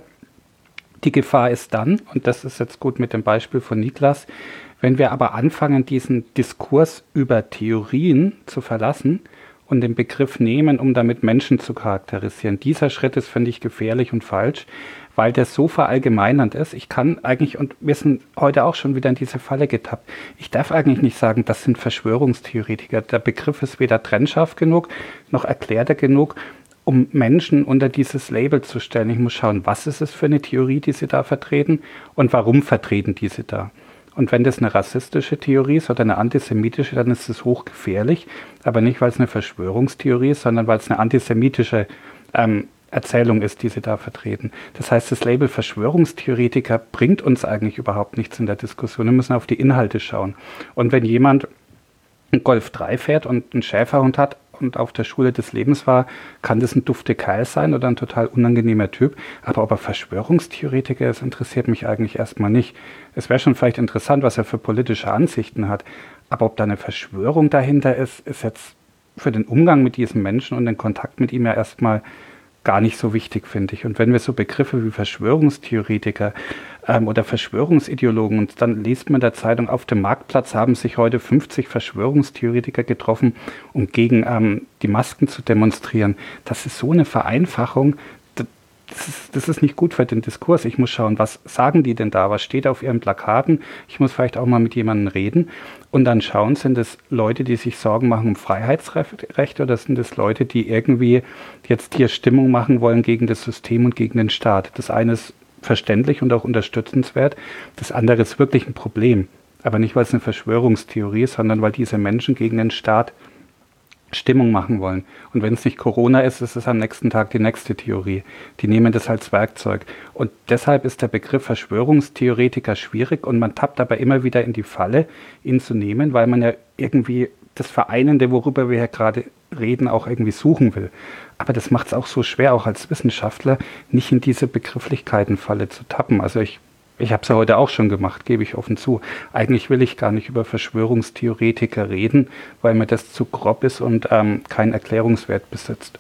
Die Gefahr ist dann, und das ist jetzt gut mit dem Beispiel von Niklas, wenn wir aber anfangen, diesen Diskurs über Theorien zu verlassen und den Begriff nehmen, um damit Menschen zu charakterisieren. Dieser Schritt ist, finde ich, gefährlich und falsch, weil der so verallgemeinernd ist. Ich kann eigentlich, und wir sind heute auch schon wieder in diese Falle getappt, ich darf eigentlich nicht sagen, das sind Verschwörungstheoretiker. Der Begriff ist weder trennscharf genug, noch erklärt er genug, um Menschen unter dieses Label zu stellen. Ich muss schauen, was ist es für eine Theorie, die sie da vertreten und warum vertreten die sie da. Und wenn das eine rassistische Theorie ist oder eine antisemitische, dann ist es hochgefährlich, aber nicht, weil es eine Verschwörungstheorie ist, sondern weil es eine antisemitische ähm, Erzählung ist, die sie da vertreten. Das heißt, das Label Verschwörungstheoretiker bringt uns eigentlich überhaupt nichts in der Diskussion. Wir müssen auf die Inhalte schauen. Und wenn jemand einen Golf drei fährt und einen Schäferhund hat und auf der Schule des Lebens war, kann das ein dufte Kerl sein oder ein total unangenehmer Typ. Aber ob er Verschwörungstheoretiker ist, interessiert mich eigentlich erstmal nicht. Es wäre schon vielleicht interessant, was er für politische Ansichten hat. Aber ob da eine Verschwörung dahinter ist, ist jetzt für den Umgang mit diesem Menschen und den Kontakt mit ihm ja erstmal gar nicht so wichtig, finde ich. Und wenn wir so Begriffe wie Verschwörungstheoretiker ähm, oder Verschwörungsideologen, und dann liest man in der Zeitung, auf dem Marktplatz haben sich heute fünfzig Verschwörungstheoretiker getroffen, um gegen ähm, die Masken zu demonstrieren. Das ist so eine Vereinfachung. Das ist, das ist nicht gut für den Diskurs. Ich muss schauen, was sagen die denn da? Was steht auf ihren Plakaten? Ich muss vielleicht auch mal mit jemandem reden. Und dann schauen, sind es Leute, die sich Sorgen machen um Freiheitsrechte, oder sind es Leute, die irgendwie jetzt hier Stimmung machen wollen gegen das System und gegen den Staat? Das eine ist verständlich und auch unterstützenswert. Das andere ist wirklich ein Problem. Aber nicht, weil es eine Verschwörungstheorie ist, sondern weil diese Menschen gegen den Staat Stimmung machen wollen. Und wenn es nicht Corona ist, ist es am nächsten Tag die nächste Theorie. Die nehmen das als Werkzeug. Und deshalb ist der Begriff Verschwörungstheoretiker schwierig und man tappt aber immer wieder in die Falle, ihn zu nehmen, weil man ja irgendwie das Vereinende, worüber wir ja gerade reden, auch irgendwie suchen will. Aber das macht es auch so schwer, auch als Wissenschaftler, nicht in diese Begrifflichkeitenfalle zu tappen. Also ich Ich habe es ja heute auch schon gemacht, gebe ich offen zu. Eigentlich will ich gar nicht über Verschwörungstheoretiker reden, weil mir das zu grob ist und ähm, keinen Erklärungswert besitzt.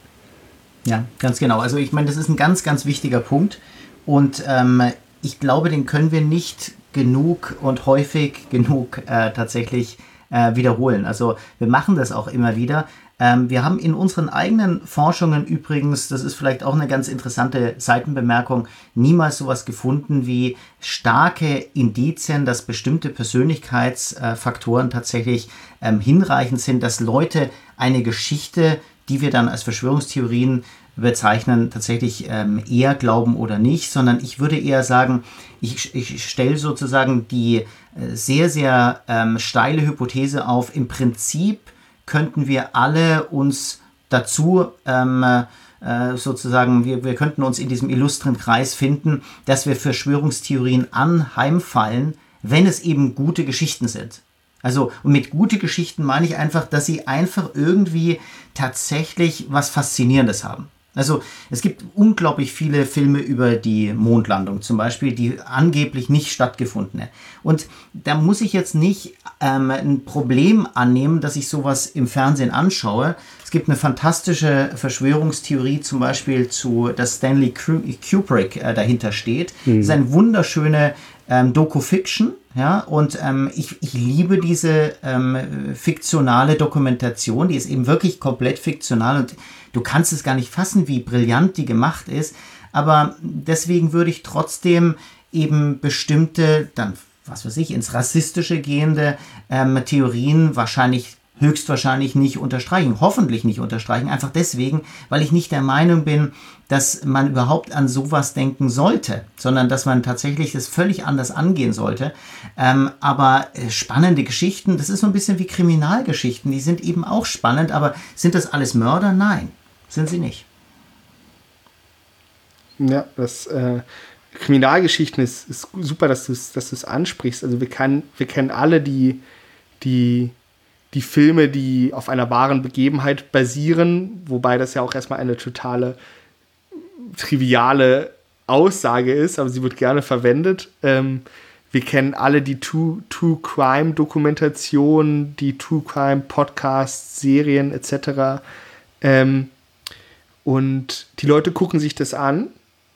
Ja, ganz genau. Also ich meine, das ist ein ganz, ganz wichtiger Punkt. Und ähm, ich glaube, den können wir nicht genug und häufig genug äh, tatsächlich äh, wiederholen. Also wir machen das auch immer wieder. Ähm, wir haben in unseren eigenen Forschungen übrigens, das ist vielleicht auch eine ganz interessante Seitenbemerkung, niemals sowas gefunden wie starke Indizien, dass bestimmte Persönlichkeitsfaktoren tatsächlich ähm, hinreichend sind, dass Leute eine Geschichte, die wir dann als Verschwörungstheorien bezeichnen, tatsächlich ähm, eher glauben oder nicht, sondern ich würde eher sagen, ich, ich stelle sozusagen die äh, sehr, sehr ähm, steile Hypothese auf, im Prinzip könnten wir alle uns dazu ähm, äh, sozusagen, wir, wir könnten uns in diesem illustren Kreis finden, dass wir Verschwörungstheorien anheimfallen, wenn es eben gute Geschichten sind. Also, und mit gute Geschichten meine ich einfach, dass sie einfach irgendwie tatsächlich was Faszinierendes haben. Also es gibt unglaublich viele Filme über die Mondlandung zum Beispiel, die angeblich nicht stattgefunden hat. Und da muss ich jetzt nicht ähm, ein Problem annehmen, dass ich sowas im Fernsehen anschaue. Es gibt eine fantastische Verschwörungstheorie zum Beispiel, zu, dass Stanley Kubrick äh, dahinter steht. Mhm. Das ist eine wunderschöne ähm, Doku-Fiction. Ja, und ähm, ich, ich liebe diese ähm, fiktionale Dokumentation, die ist eben wirklich komplett fiktional und du kannst es gar nicht fassen, wie brillant die gemacht ist, aber deswegen würde ich trotzdem eben bestimmte, dann, was weiß ich, ins Rassistische gehende ähm, Theorien wahrscheinlich, höchstwahrscheinlich nicht unterstreichen, hoffentlich nicht unterstreichen, einfach deswegen, weil ich nicht der Meinung bin, dass man überhaupt an sowas denken sollte, sondern dass man tatsächlich das völlig anders angehen sollte. Ähm, aber äh, spannende Geschichten, das ist so ein bisschen wie Kriminalgeschichten, die sind eben auch spannend, aber sind das alles Mörder? Nein, sind sie nicht. Ja, das äh, Kriminalgeschichten ist, ist super, dass du es dass du es ansprichst. Also wir, kann, wir kennen alle die, die die Filme, die auf einer wahren Begebenheit basieren, wobei das ja auch erstmal eine totale triviale Aussage ist, aber sie wird gerne verwendet. Ähm, wir kennen alle die True, True Crime Dokumentation, die True Crime Podcasts, Serien et cetera. Ähm, und die Leute gucken sich das an.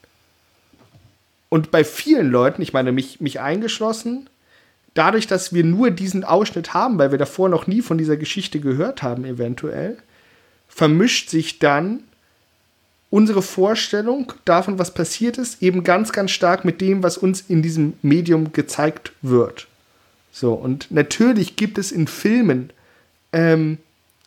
Und bei vielen Leuten, ich meine mich, mich eingeschlossen, dadurch, dass wir nur diesen Ausschnitt haben, weil wir davor noch nie von dieser Geschichte gehört haben, eventuell, vermischt sich dann unsere Vorstellung davon, was passiert ist, eben ganz, ganz stark mit dem, was uns in diesem Medium gezeigt wird. So, und natürlich gibt es in Filmen, ähm,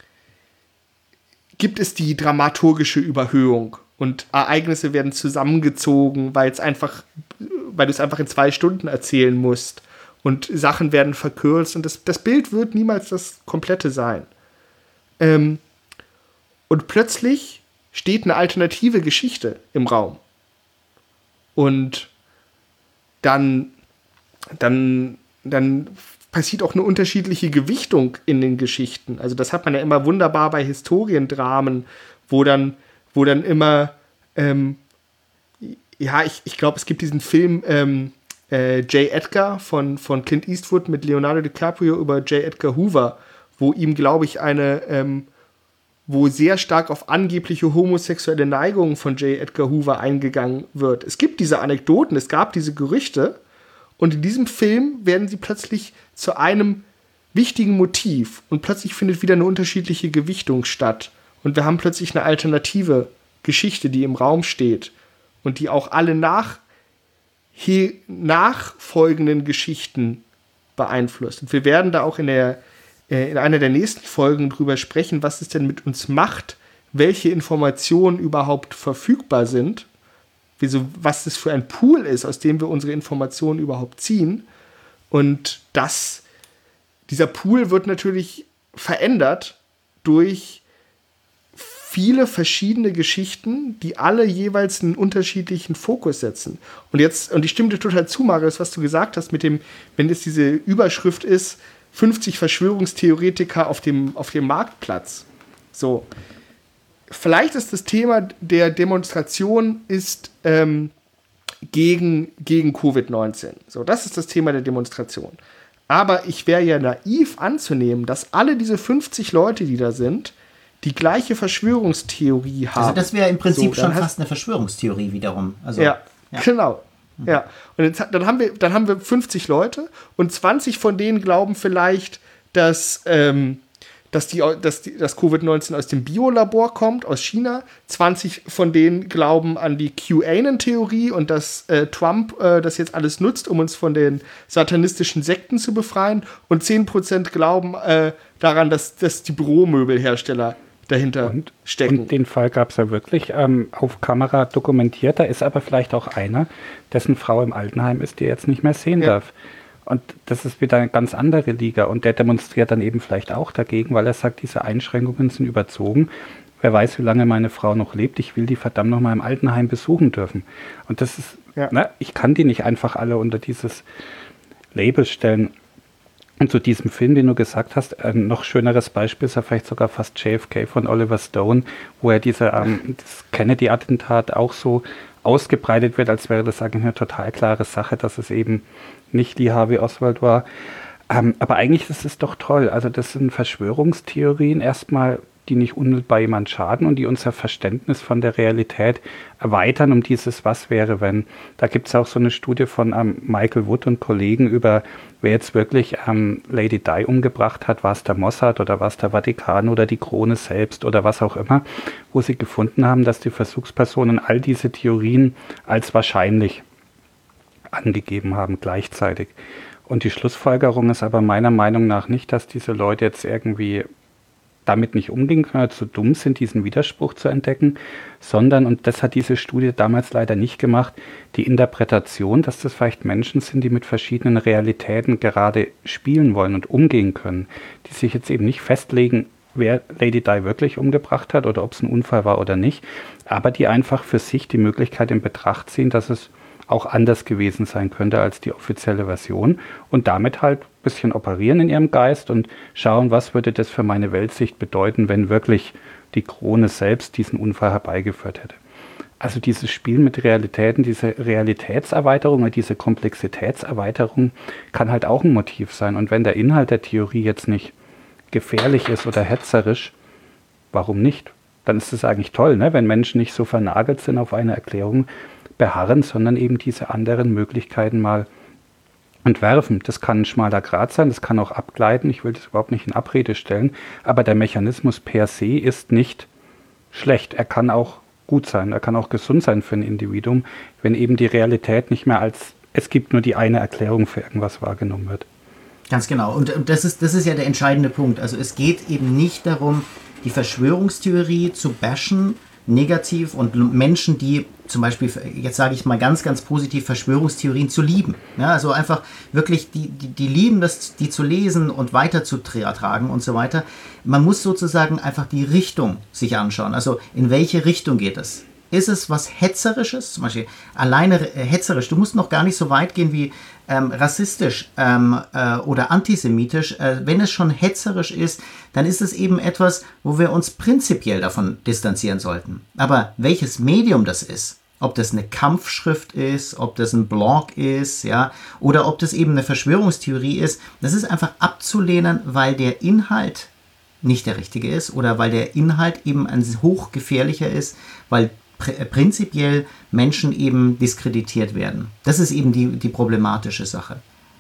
gibt es die dramaturgische Überhöhung und Ereignisse werden zusammengezogen, weil es einfach, weil du es einfach in zwei Stunden erzählen musst. Und Sachen werden verkürzt und das, das Bild wird niemals das Komplette sein. Ähm, und plötzlich steht eine alternative Geschichte im Raum. Und dann, dann, dann passiert auch eine unterschiedliche Gewichtung in den Geschichten. Also das hat man ja immer wunderbar bei Historiendramen, wo dann, wo dann immer, ähm, ja, ich, ich glaube, es gibt diesen Film, ähm, Äh, J. Edgar von, von Clint Eastwood mit Leonardo DiCaprio über J. Edgar Hoover, wo ihm, glaube ich, eine, ähm, wo sehr stark auf angebliche homosexuelle Neigungen von J. Edgar Hoover eingegangen wird. Es gibt diese Anekdoten, es gab diese Gerüchte und in diesem Film werden sie plötzlich zu einem wichtigen Motiv und plötzlich findet wieder eine unterschiedliche Gewichtung statt und wir haben plötzlich eine alternative Geschichte, die im Raum steht und die auch alle nach hier nachfolgenden Geschichten beeinflusst. Und wir werden da auch in, der, äh, in einer der nächsten Folgen drüber sprechen, was es denn mit uns macht, welche Informationen überhaupt verfügbar sind, wieso, was das für ein Pool ist, aus dem wir unsere Informationen überhaupt ziehen. Und das, dieser Pool wird natürlich verändert durch viele verschiedene Geschichten, die alle jeweils einen unterschiedlichen Fokus setzen. Und jetzt, und ich stimme dir total zu, Marius, was du gesagt hast, mit dem, wenn es diese Überschrift ist, fünfzig Verschwörungstheoretiker auf dem, auf dem Marktplatz. So. Vielleicht ist das Thema der Demonstration ist ähm, gegen, gegen Covid neunzehn. So, das ist das Thema der Demonstration. Aber ich wäre ja naiv anzunehmen, dass alle diese fünfzig Leute, die da sind, die gleiche Verschwörungstheorie haben. Also das wäre im Prinzip so, schon fast eine Verschwörungstheorie wiederum. Also, ja, ja, genau. Mhm. Ja. Und jetzt, dann, haben wir, dann haben wir fünfzig Leute und zwanzig von denen glauben vielleicht, dass, ähm, dass, die, dass, die, dass Covid neunzehn aus dem Biolabor kommt, aus China. zwanzig von denen glauben an die QAnon-Theorie und dass äh, Trump äh, das jetzt alles nutzt, um uns von den satanistischen Sekten zu befreien. Und zehn Prozent glauben äh, daran, dass, dass die Büromöbelhersteller dahinter und, stecken. Und den Fall gab es ja wirklich ähm, auf Kamera dokumentiert. Da ist aber vielleicht auch einer, dessen Frau im Altenheim ist, die jetzt nicht mehr sehen ja. darf. Und das ist wieder eine ganz andere Liga. Und der demonstriert dann eben vielleicht auch dagegen, weil er sagt, diese Einschränkungen sind überzogen. wer weiß, wie lange meine Frau noch lebt, ich will die verdammt noch mal im Altenheim besuchen dürfen. Und das ist, ja. ne, ich kann die nicht einfach alle unter dieses Label stellen. Und zu diesem Film, den du gesagt hast, ein noch schöneres Beispiel ist ja vielleicht sogar fast J F K von Oliver Stone, wo er diese, ähm, das Kennedy-Attentat auch so ausgebreitet wird, als wäre das eigentlich eine total klare Sache, dass es eben nicht Lee Harvey Oswald war. Ähm, aber eigentlich ist es doch toll. Also das sind Verschwörungstheorien erstmal, die nicht unmittelbar jemand schaden und die unser Verständnis von der Realität erweitern um dieses Was wäre, wenn. Da gibt es auch so eine Studie von ähm, Michael Wood und Kollegen über, wer jetzt wirklich ähm, Lady Di umgebracht hat, war es der Mossad oder war es der Vatikan oder die Krone selbst oder was auch immer, wo sie gefunden haben, dass die Versuchspersonen all diese Theorien als wahrscheinlich angegeben haben gleichzeitig. Und die Schlussfolgerung ist aber meiner Meinung nach nicht, dass diese Leute jetzt irgendwie damit nicht umgehen können oder zu dumm sind, diesen Widerspruch zu entdecken, sondern, und das hat diese Studie damals leider nicht gemacht, die Interpretation, dass das vielleicht Menschen sind, die mit verschiedenen Realitäten gerade spielen wollen und umgehen können, die sich jetzt eben nicht festlegen, wer Lady Di wirklich umgebracht hat oder ob es ein Unfall war oder nicht, aber die einfach für sich die Möglichkeit in Betracht ziehen, dass es auch anders gewesen sein könnte als die offizielle Version und damit halt ein bisschen operieren in ihrem Geist und schauen, was würde das für meine Weltsicht bedeuten, wenn wirklich die Krone selbst diesen Unfall herbeigeführt hätte. Also dieses Spiel mit Realitäten, diese Realitätserweiterung oder diese Komplexitätserweiterung kann halt auch ein Motiv sein. Und wenn der Inhalt der Theorie jetzt nicht gefährlich ist oder hetzerisch, warum nicht? Dann ist es eigentlich toll, ne? Wenn Menschen nicht so vernagelt sind auf eine Erklärung, beharren, sondern eben diese anderen Möglichkeiten mal entwerfen. Das kann ein schmaler Grat sein, das kann auch abgleiten, ich will das überhaupt nicht in Abrede stellen, aber der Mechanismus per se ist nicht schlecht. Er kann auch gut sein, er kann auch gesund sein für ein Individuum, wenn eben die Realität nicht mehr als, es gibt nur die eine Erklärung für irgendwas wahrgenommen wird. Ganz genau. Und das ist, das ist ja der entscheidende Punkt. Also es geht eben nicht darum, die Verschwörungstheorie zu bashen, negativ und Menschen, die zum Beispiel, jetzt sage ich mal ganz, ganz positiv, Verschwörungstheorien zu lieben. Ja, also einfach wirklich, die, die, die lieben das, die zu lesen und weiterzutragen und so weiter. Man muss sozusagen einfach die Richtung sich anschauen. Also in welche Richtung geht es? Ist es was Hetzerisches? Zum Beispiel alleine hetzerisch. Du musst noch gar nicht so weit gehen wie ähm, rassistisch ähm, äh, oder antisemitisch. Äh, wenn es schon hetzerisch ist, dann ist es eben etwas, wo wir uns prinzipiell davon distanzieren sollten. Aber welches Medium das ist, ob das eine Kampfschrift ist, ob das ein Blog ist, ja, oder ob das eben eine Verschwörungstheorie ist, das ist einfach abzulehnen, weil der Inhalt nicht der richtige ist oder weil der Inhalt eben ein hochgefährlicher ist, weil pr- prinzipiell Menschen eben diskreditiert werden. Das ist eben die, die problematische Sache.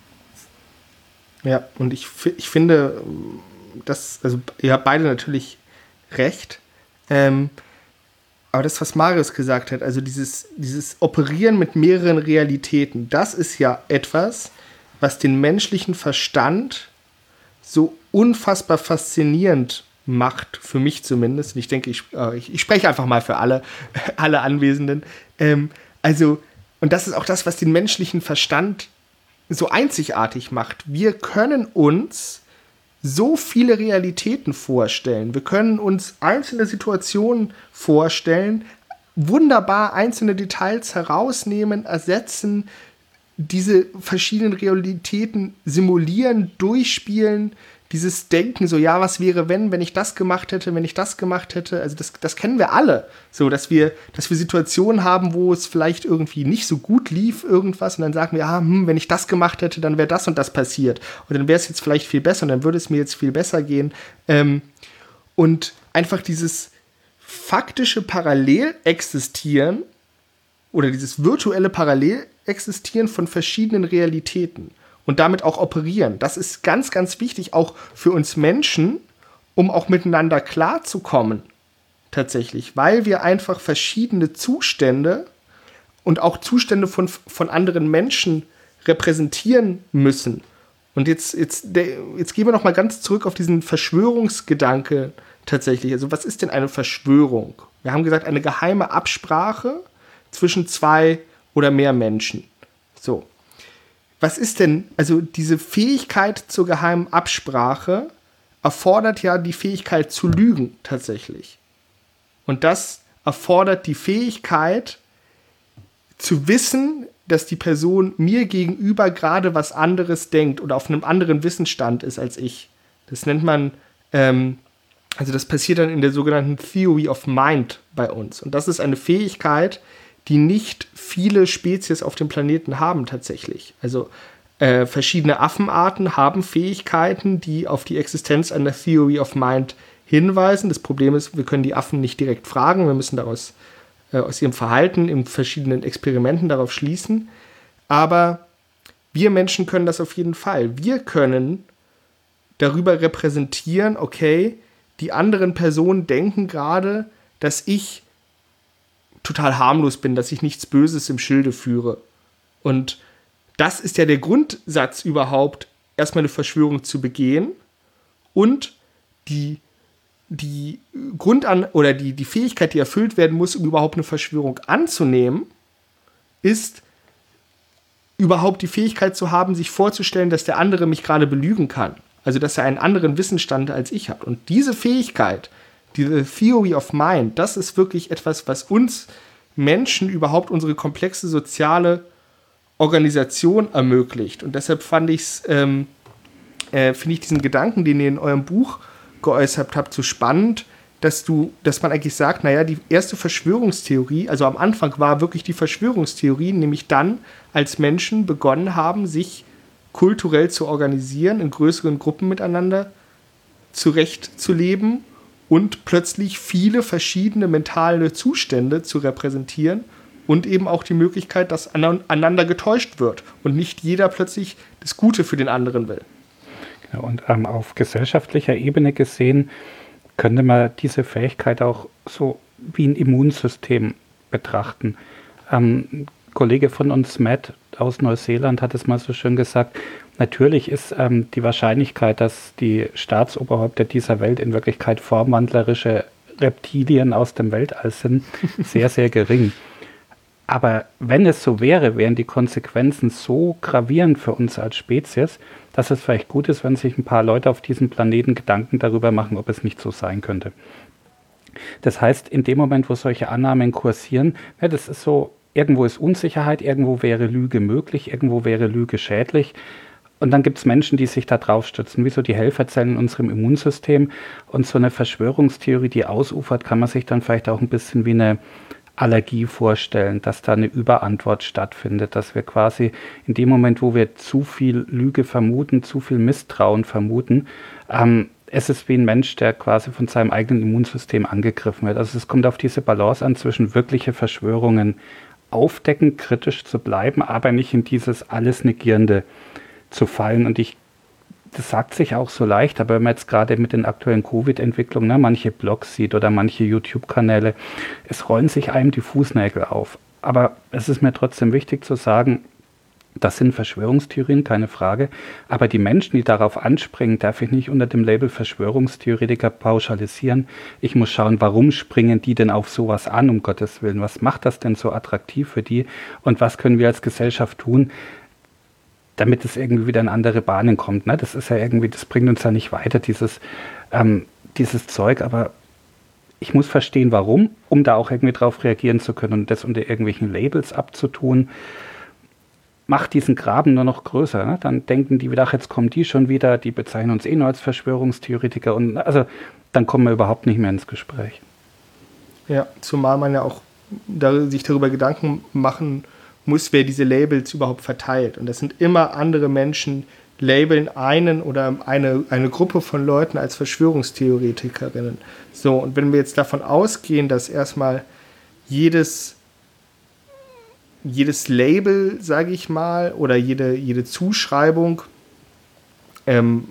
Ja, und ich, ich finde, dass, also ihr habt beide natürlich recht, ähm, aber das, was Marius gesagt hat, also dieses, dieses Operieren mit mehreren Realitäten, das ist ja etwas, was den menschlichen Verstand so unfassbar faszinierend macht, für mich zumindest. Und ich denke, ich, äh, ich, ich spreche einfach mal für alle, alle Anwesenden. Ähm, also, und das ist auch das, was den menschlichen Verstand so einzigartig macht. Wir können uns so viele Realitäten vorstellen. Wir können uns einzelne Situationen vorstellen, wunderbar einzelne Details herausnehmen, ersetzen, diese verschiedenen Realitäten simulieren, durchspielen, dieses Denken, so ja, was wäre, wenn, wenn ich das gemacht hätte, wenn ich das gemacht hätte, also das, das kennen wir alle, so, dass wir, dass wir Situationen haben, wo es vielleicht irgendwie nicht so gut lief, irgendwas, und dann sagen wir, ja, hm, wenn ich das gemacht hätte, dann wäre das und das passiert, und dann wäre es jetzt vielleicht viel besser, und dann würde es mir jetzt viel besser gehen, ähm, und einfach dieses faktische Parallelexistieren oder dieses virtuelle Parallelexistieren von verschiedenen Realitäten und damit auch operieren. Das ist ganz, ganz wichtig, auch für uns Menschen, um auch miteinander klarzukommen, tatsächlich, weil wir einfach verschiedene Zustände und auch Zustände von, von anderen Menschen repräsentieren müssen. Und jetzt, jetzt, der, jetzt gehen wir noch mal ganz zurück auf diesen Verschwörungsgedanke tatsächlich. Also was ist denn eine Verschwörung? Wir haben gesagt, eine geheime Absprache zwischen zwei oder mehr Menschen. So. Was ist denn, also diese Fähigkeit zur geheimen Absprache erfordert ja die Fähigkeit zu lügen tatsächlich. Und das erfordert die Fähigkeit zu wissen, dass die Person mir gegenüber gerade was anderes denkt oder auf einem anderen Wissensstand ist als ich. Das nennt man, ähm, also das passiert dann in der sogenannten Theory of Mind bei uns. Und das ist eine Fähigkeit, die nicht viele Spezies auf dem Planeten haben tatsächlich. Also äh, verschiedene Affenarten haben Fähigkeiten, die auf die Existenz einer Theory of Mind hinweisen. Das Problem ist, wir können die Affen nicht direkt fragen, wir müssen daraus äh, aus ihrem Verhalten in verschiedenen Experimenten darauf schließen. Aber wir Menschen können das auf jeden Fall. Wir können darüber repräsentieren, okay, die anderen Personen denken gerade, dass ich total harmlos bin, dass ich nichts Böses im Schilde führe. Und das ist ja der Grundsatz überhaupt, erstmal eine Verschwörung zu begehen und die die Grundan oder die, die Fähigkeit, die erfüllt werden muss, um überhaupt eine Verschwörung anzunehmen, ist überhaupt die Fähigkeit zu haben, sich vorzustellen, dass der andere mich gerade belügen kann. Also, dass er einen anderen Wissensstand als ich hat. Und diese Fähigkeit, diese Theory of Mind, das ist wirklich etwas, was uns Menschen überhaupt unsere komplexe soziale Organisation ermöglicht. Und deshalb fand ich's, ähm, äh, finde ich diesen Gedanken, den ihr in eurem Buch geäußert habt, so spannend, dass du, dass man eigentlich sagt, naja, die erste Verschwörungstheorie, also am Anfang war wirklich die Verschwörungstheorie, nämlich dann, als Menschen begonnen haben, sich kulturell zu organisieren, in größeren Gruppen miteinander zurechtzuleben und plötzlich viele verschiedene mentale Zustände zu repräsentieren und eben auch die Möglichkeit, dass aneinander getäuscht wird und nicht jeder plötzlich das Gute für den anderen will. Und ähm, auf gesellschaftlicher Ebene gesehen könnte man diese Fähigkeit auch so wie ein Immunsystem betrachten. Ähm, ein Kollege von uns, Matt aus Neuseeland, hat es mal so schön gesagt, natürlich ist ähm, die Wahrscheinlichkeit, dass die Staatsoberhäupter dieser Welt in Wirklichkeit formwandlerische Reptilien aus dem Weltall sind, sehr, sehr gering. Aber wenn es so wäre, wären die Konsequenzen so gravierend für uns als Spezies, dass es vielleicht gut ist, wenn sich ein paar Leute auf diesem Planeten Gedanken darüber machen, ob es nicht so sein könnte. Das heißt, in dem Moment, wo solche Annahmen kursieren, ja, das ist so, irgendwo ist Unsicherheit, irgendwo wäre Lüge möglich, irgendwo wäre Lüge schädlich. Und dann gibt es Menschen, die sich da drauf stützen, wie so die Helferzellen in unserem Immunsystem. Und so eine Verschwörungstheorie, die ausufert, kann man sich dann vielleicht auch ein bisschen wie eine Allergie vorstellen, dass da eine Überantwort stattfindet, dass wir quasi in dem Moment, wo wir zu viel Lüge vermuten, zu viel Misstrauen vermuten, ähm, es ist wie ein Mensch, der quasi von seinem eigenen Immunsystem angegriffen wird. Also es kommt auf diese Balance an, zwischen wirkliche Verschwörungen aufdecken, kritisch zu bleiben, aber nicht in dieses alles Negierende zu fallen. Und ich das sagt sich auch so leicht, aber wenn man jetzt gerade mit den aktuellen Covid-Entwicklungen, ne, manche Blogs sieht oder manche YouTube-Kanäle, es rollen sich einem die Fußnägel auf. Aber es ist mir trotzdem wichtig zu sagen, das sind Verschwörungstheorien, keine Frage. Aber die Menschen, die darauf anspringen, darf ich nicht unter dem Label Verschwörungstheoretiker pauschalisieren. Ich muss schauen, warum springen die denn auf sowas an, um Gottes Willen? Was macht das denn so attraktiv für die? Und was können wir als Gesellschaft tun, damit es irgendwie wieder in andere Bahnen kommt. Ne? Das ist ja irgendwie, das bringt uns ja nicht weiter, dieses, ähm, dieses Zeug, aber ich muss verstehen, warum, um da auch irgendwie drauf reagieren zu können und das unter irgendwelchen Labels abzutun, macht diesen Graben nur noch größer. Ne? Dann denken die wieder, ach, jetzt kommen die schon wieder, die bezeichnen uns eh nur als Verschwörungstheoretiker und also dann kommen wir überhaupt nicht mehr ins Gespräch. Ja, zumal man ja auch da, sich darüber Gedanken machen muss, wer diese Labels überhaupt verteilt. Und das sind immer andere Menschen, labeln einen oder eine, eine Gruppe von Leuten als Verschwörungstheoretikerinnen. So, und wenn wir jetzt davon ausgehen, dass erstmal jedes, jedes Label, sage ich mal, oder jede, jede Zuschreibung ähm,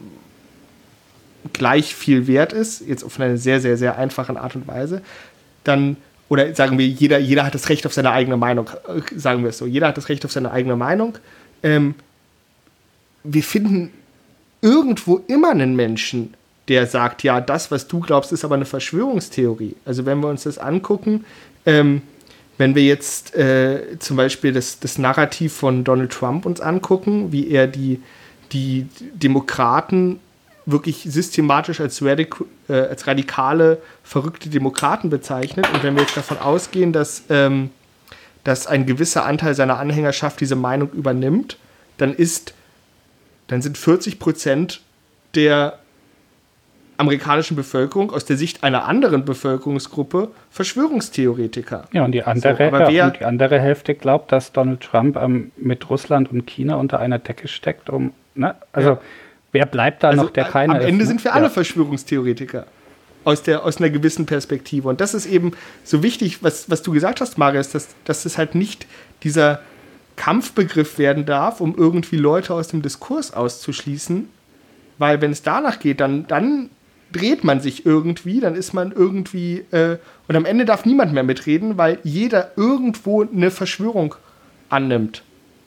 gleich viel wert ist, jetzt auf eine sehr, sehr, sehr einfache Art und Weise, dann oder sagen wir, jeder, jeder hat das Recht auf seine eigene Meinung, sagen wir es so, jeder hat das Recht auf seine eigene Meinung. Ähm, wir finden irgendwo immer einen Menschen, der sagt, ja, das, was du glaubst, ist aber eine Verschwörungstheorie. Also wenn wir uns das angucken, ähm, wenn wir jetzt äh, zum Beispiel das, das Narrativ von Donald Trump uns angucken, wie er die, die Demokraten wirklich systematisch als, radik- äh, als radikale, verrückte Demokraten bezeichnet. Und wenn wir jetzt davon ausgehen, dass, ähm, dass ein gewisser Anteil seiner Anhängerschaft diese Meinung übernimmt, dann ist, dann sind vierzig Prozent der amerikanischen Bevölkerung aus der Sicht einer anderen Bevölkerungsgruppe Verschwörungstheoretiker. Ja, und die andere, so, aber wer, und die andere Hälfte glaubt, dass Donald Trump ähm, mit Russland und China unter einer Decke steckt. Um, ne? Also ja. Wer bleibt da also noch, der keiner ist? Am Ende ist, ne? sind wir alle ja. Verschwörungstheoretiker aus, der, aus einer gewissen Perspektive. Und das ist eben so wichtig, was, was du gesagt hast, Marius, dass, dass es halt nicht dieser Kampfbegriff werden darf, um irgendwie Leute aus dem Diskurs auszuschließen. Weil wenn es danach geht, dann, dann dreht man sich irgendwie, dann ist man irgendwie, äh, und am Ende darf niemand mehr mitreden, weil jeder irgendwo eine Verschwörung annimmt.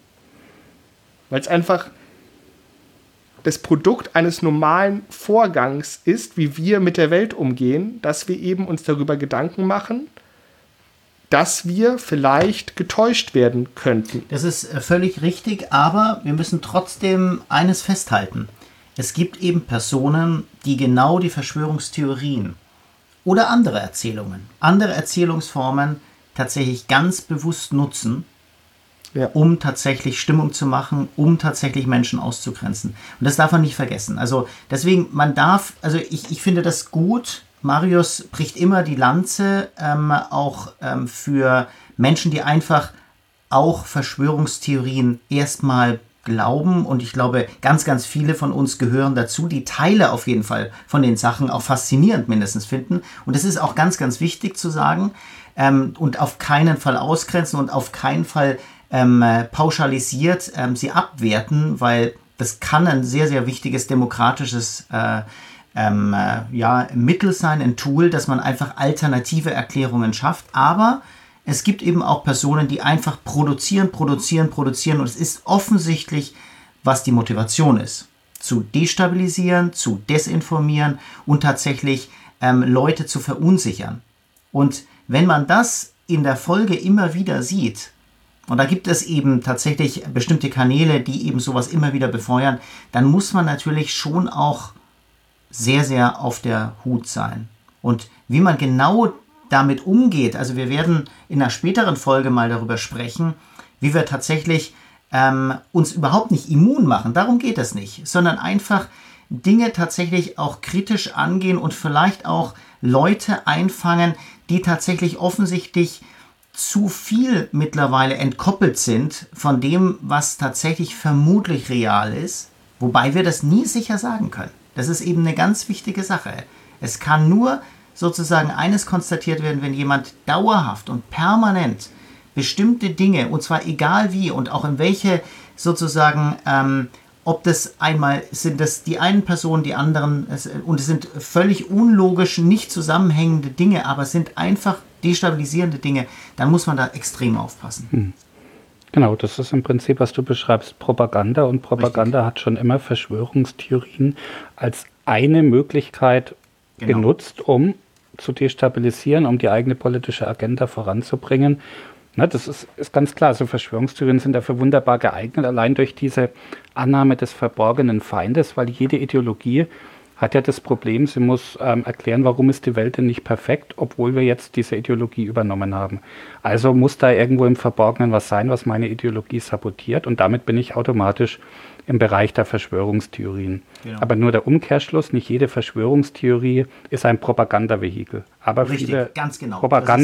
Weil es einfach das Produkt eines normalen Vorgangs ist, wie wir mit der Welt umgehen, dass wir eben uns darüber Gedanken machen, dass wir vielleicht getäuscht werden könnten. Das ist völlig richtig, aber wir müssen trotzdem eines festhalten. Es gibt eben Personen, die genau die Verschwörungstheorien oder andere Erzählungen, andere Erzählungsformen tatsächlich ganz bewusst nutzen, ja. um tatsächlich Stimmung zu machen, um tatsächlich Menschen auszugrenzen. Und das darf man nicht vergessen. Also deswegen, man darf, also ich, ich finde das gut, Marius bricht immer die Lanze, ähm, auch ähm, für Menschen, die einfach auch Verschwörungstheorien erstmal glauben, und ich glaube, ganz, ganz viele von uns gehören dazu, die Teile auf jeden Fall von den Sachen auch faszinierend mindestens finden. Und das ist auch ganz, ganz wichtig zu sagen, ähm, und auf keinen Fall ausgrenzen und auf keinen Fall ähm, pauschalisiert ähm, sie abwerten, weil das kann ein sehr, sehr wichtiges demokratisches äh, ähm, äh, ja, Mittel sein, ein Tool, dass man einfach alternative Erklärungen schafft. Aber es gibt eben auch Personen, die einfach produzieren, produzieren, produzieren, und es ist offensichtlich, was die Motivation ist. Zu destabilisieren, zu desinformieren und tatsächlich ähm, Leute zu verunsichern. Und wenn man das in der Folge immer wieder sieht, und da gibt es eben tatsächlich bestimmte Kanäle, die eben sowas immer wieder befeuern, dann muss man natürlich schon auch sehr, sehr auf der Hut sein. Und wie man genau damit umgeht, also wir werden in einer späteren Folge mal darüber sprechen, wie wir tatsächlich ähm, uns überhaupt nicht immun machen. Darum geht es nicht, sondern einfach Dinge tatsächlich auch kritisch angehen und vielleicht auch Leute einfangen, die tatsächlich offensichtlich zu viel mittlerweile entkoppelt sind von dem, was tatsächlich vermutlich real ist, wobei wir das nie sicher sagen können. Das ist eben eine ganz wichtige Sache. Es kann nur sozusagen eines konstatiert werden, wenn jemand dauerhaft und permanent bestimmte Dinge, und zwar egal wie und auch in welche sozusagen, ähm, ob das einmal sind das die einen Personen, die anderen, es, und es sind völlig unlogisch, nicht zusammenhängende Dinge, aber es sind einfach destabilisierende Dinge, dann muss man da extrem aufpassen. Hm. Genau, das ist im Prinzip, was du beschreibst, Propaganda, und Propaganda Richtig. Hat schon immer Verschwörungstheorien als eine Möglichkeit genau. genutzt, um zu destabilisieren, um die eigene politische Agenda voranzubringen. Na, das ist, ist ganz klar, also Verschwörungstheorien sind dafür wunderbar geeignet, allein durch diese Annahme des verborgenen Feindes, weil jede Ideologie hat ja das Problem, sie muss ähm, erklären, warum ist die Welt denn nicht perfekt, obwohl wir jetzt diese Ideologie übernommen haben. Also muss da irgendwo im Verborgenen was sein, was meine Ideologie sabotiert, und damit bin ich automatisch im Bereich der Verschwörungstheorien. Genau. Aber nur der Umkehrschluss, nicht jede Verschwörungstheorie ist ein Propagandavehikel. Aber Richtig, viele ganz genau.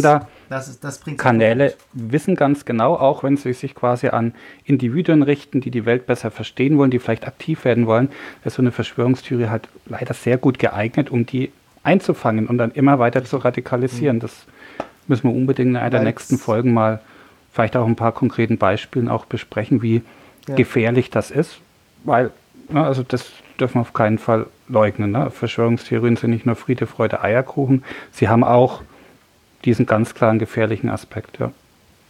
Propaganda-Kanäle wissen ganz genau, auch wenn sie sich quasi an Individuen richten, die die Welt besser verstehen wollen, die vielleicht aktiv werden wollen, ist so eine Verschwörungstheorie halt leider sehr gut geeignet, um die einzufangen und dann immer weiter zu radikalisieren. Mhm. Das müssen wir unbedingt in einer der nächsten Folgen mal vielleicht auch ein paar konkreten Beispielen auch besprechen, wie ja. gefährlich das ist. Weil, na, also das dürfen wir auf keinen Fall leugnen. Ne? Verschwörungstheorien sind nicht nur Friede, Freude, Eierkuchen. Sie haben auch diesen ganz klaren gefährlichen Aspekt. Ja.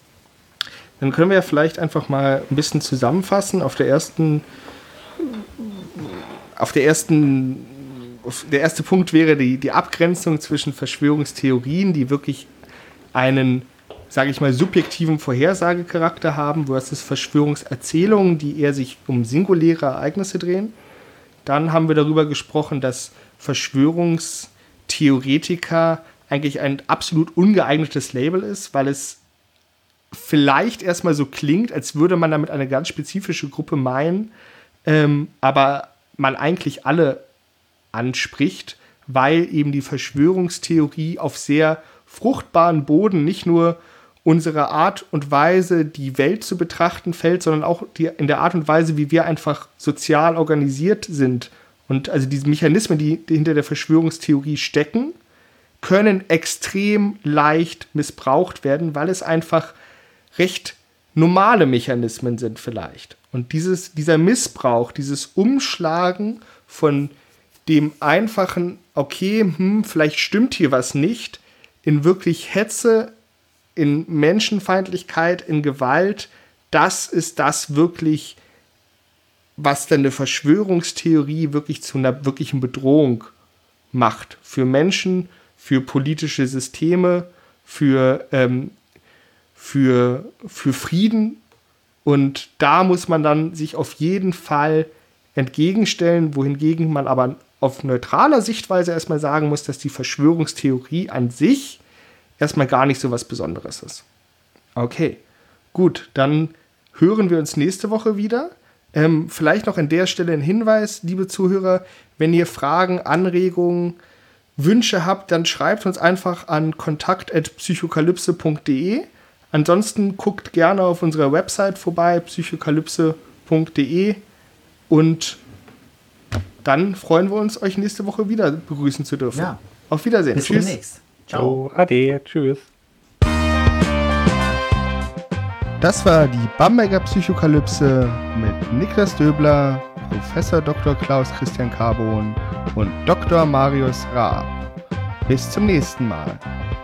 Dann können wir ja vielleicht einfach mal ein bisschen zusammenfassen. Auf der ersten, auf der ersten, der erste Punkt wäre die, die Abgrenzung zwischen Verschwörungstheorien, die wirklich einen, sage ich mal, subjektiven Vorhersagecharakter haben, versus Verschwörungserzählungen, die eher sich um singuläre Ereignisse drehen. dann haben wir darüber gesprochen, dass Verschwörungstheoretiker eigentlich ein absolut ungeeignetes Label ist, weil es vielleicht erstmal so klingt, als würde man damit eine ganz spezifische Gruppe meinen, ähm, aber man eigentlich alle anspricht, weil eben die Verschwörungstheorie auf sehr fruchtbaren Boden nicht nur unsere Art und Weise, die Welt zu betrachten, fällt, sondern auch die, in der Art und Weise, wie wir einfach sozial organisiert sind. Und also diese Mechanismen, die, die hinter der Verschwörungstheorie stecken, können extrem leicht missbraucht werden, weil es einfach recht normale Mechanismen sind vielleicht. Und dieses, dieser Missbrauch, dieses Umschlagen von dem einfachen, okay, hm, vielleicht stimmt hier was nicht, in wirklich Hetze, in Menschenfeindlichkeit, in Gewalt, das ist das wirklich, was dann eine Verschwörungstheorie wirklich zu einer wirklichen Bedrohung macht. Für Menschen, für politische Systeme, für, ähm, für, für Frieden. Und da muss man dann sich auf jeden Fall entgegenstellen, wohingegen man aber auf neutraler Sichtweise erstmal sagen muss, dass die Verschwörungstheorie an sich erstmal gar nicht so was Besonderes ist. Okay, gut, dann hören wir uns nächste Woche wieder. Ähm, vielleicht noch an der Stelle ein Hinweis, liebe Zuhörer, wenn ihr Fragen, Anregungen, Wünsche habt, dann schreibt uns einfach an kontakt at psychokalypse punkt de. Ansonsten guckt gerne auf unserer Website vorbei, psychokalypse punkt de, und dann freuen wir uns, euch nächste Woche wieder begrüßen zu dürfen. Ja. Auf Wiedersehen. Bis Tschüss. demnächst. Ciao. Ade. Tschüss. Das war die Bamberger Psychokalypse mit Niklas Döbler, Professor Doktor Klaus Christian Carbon und Doktor Marius Raab. Bis zum nächsten Mal.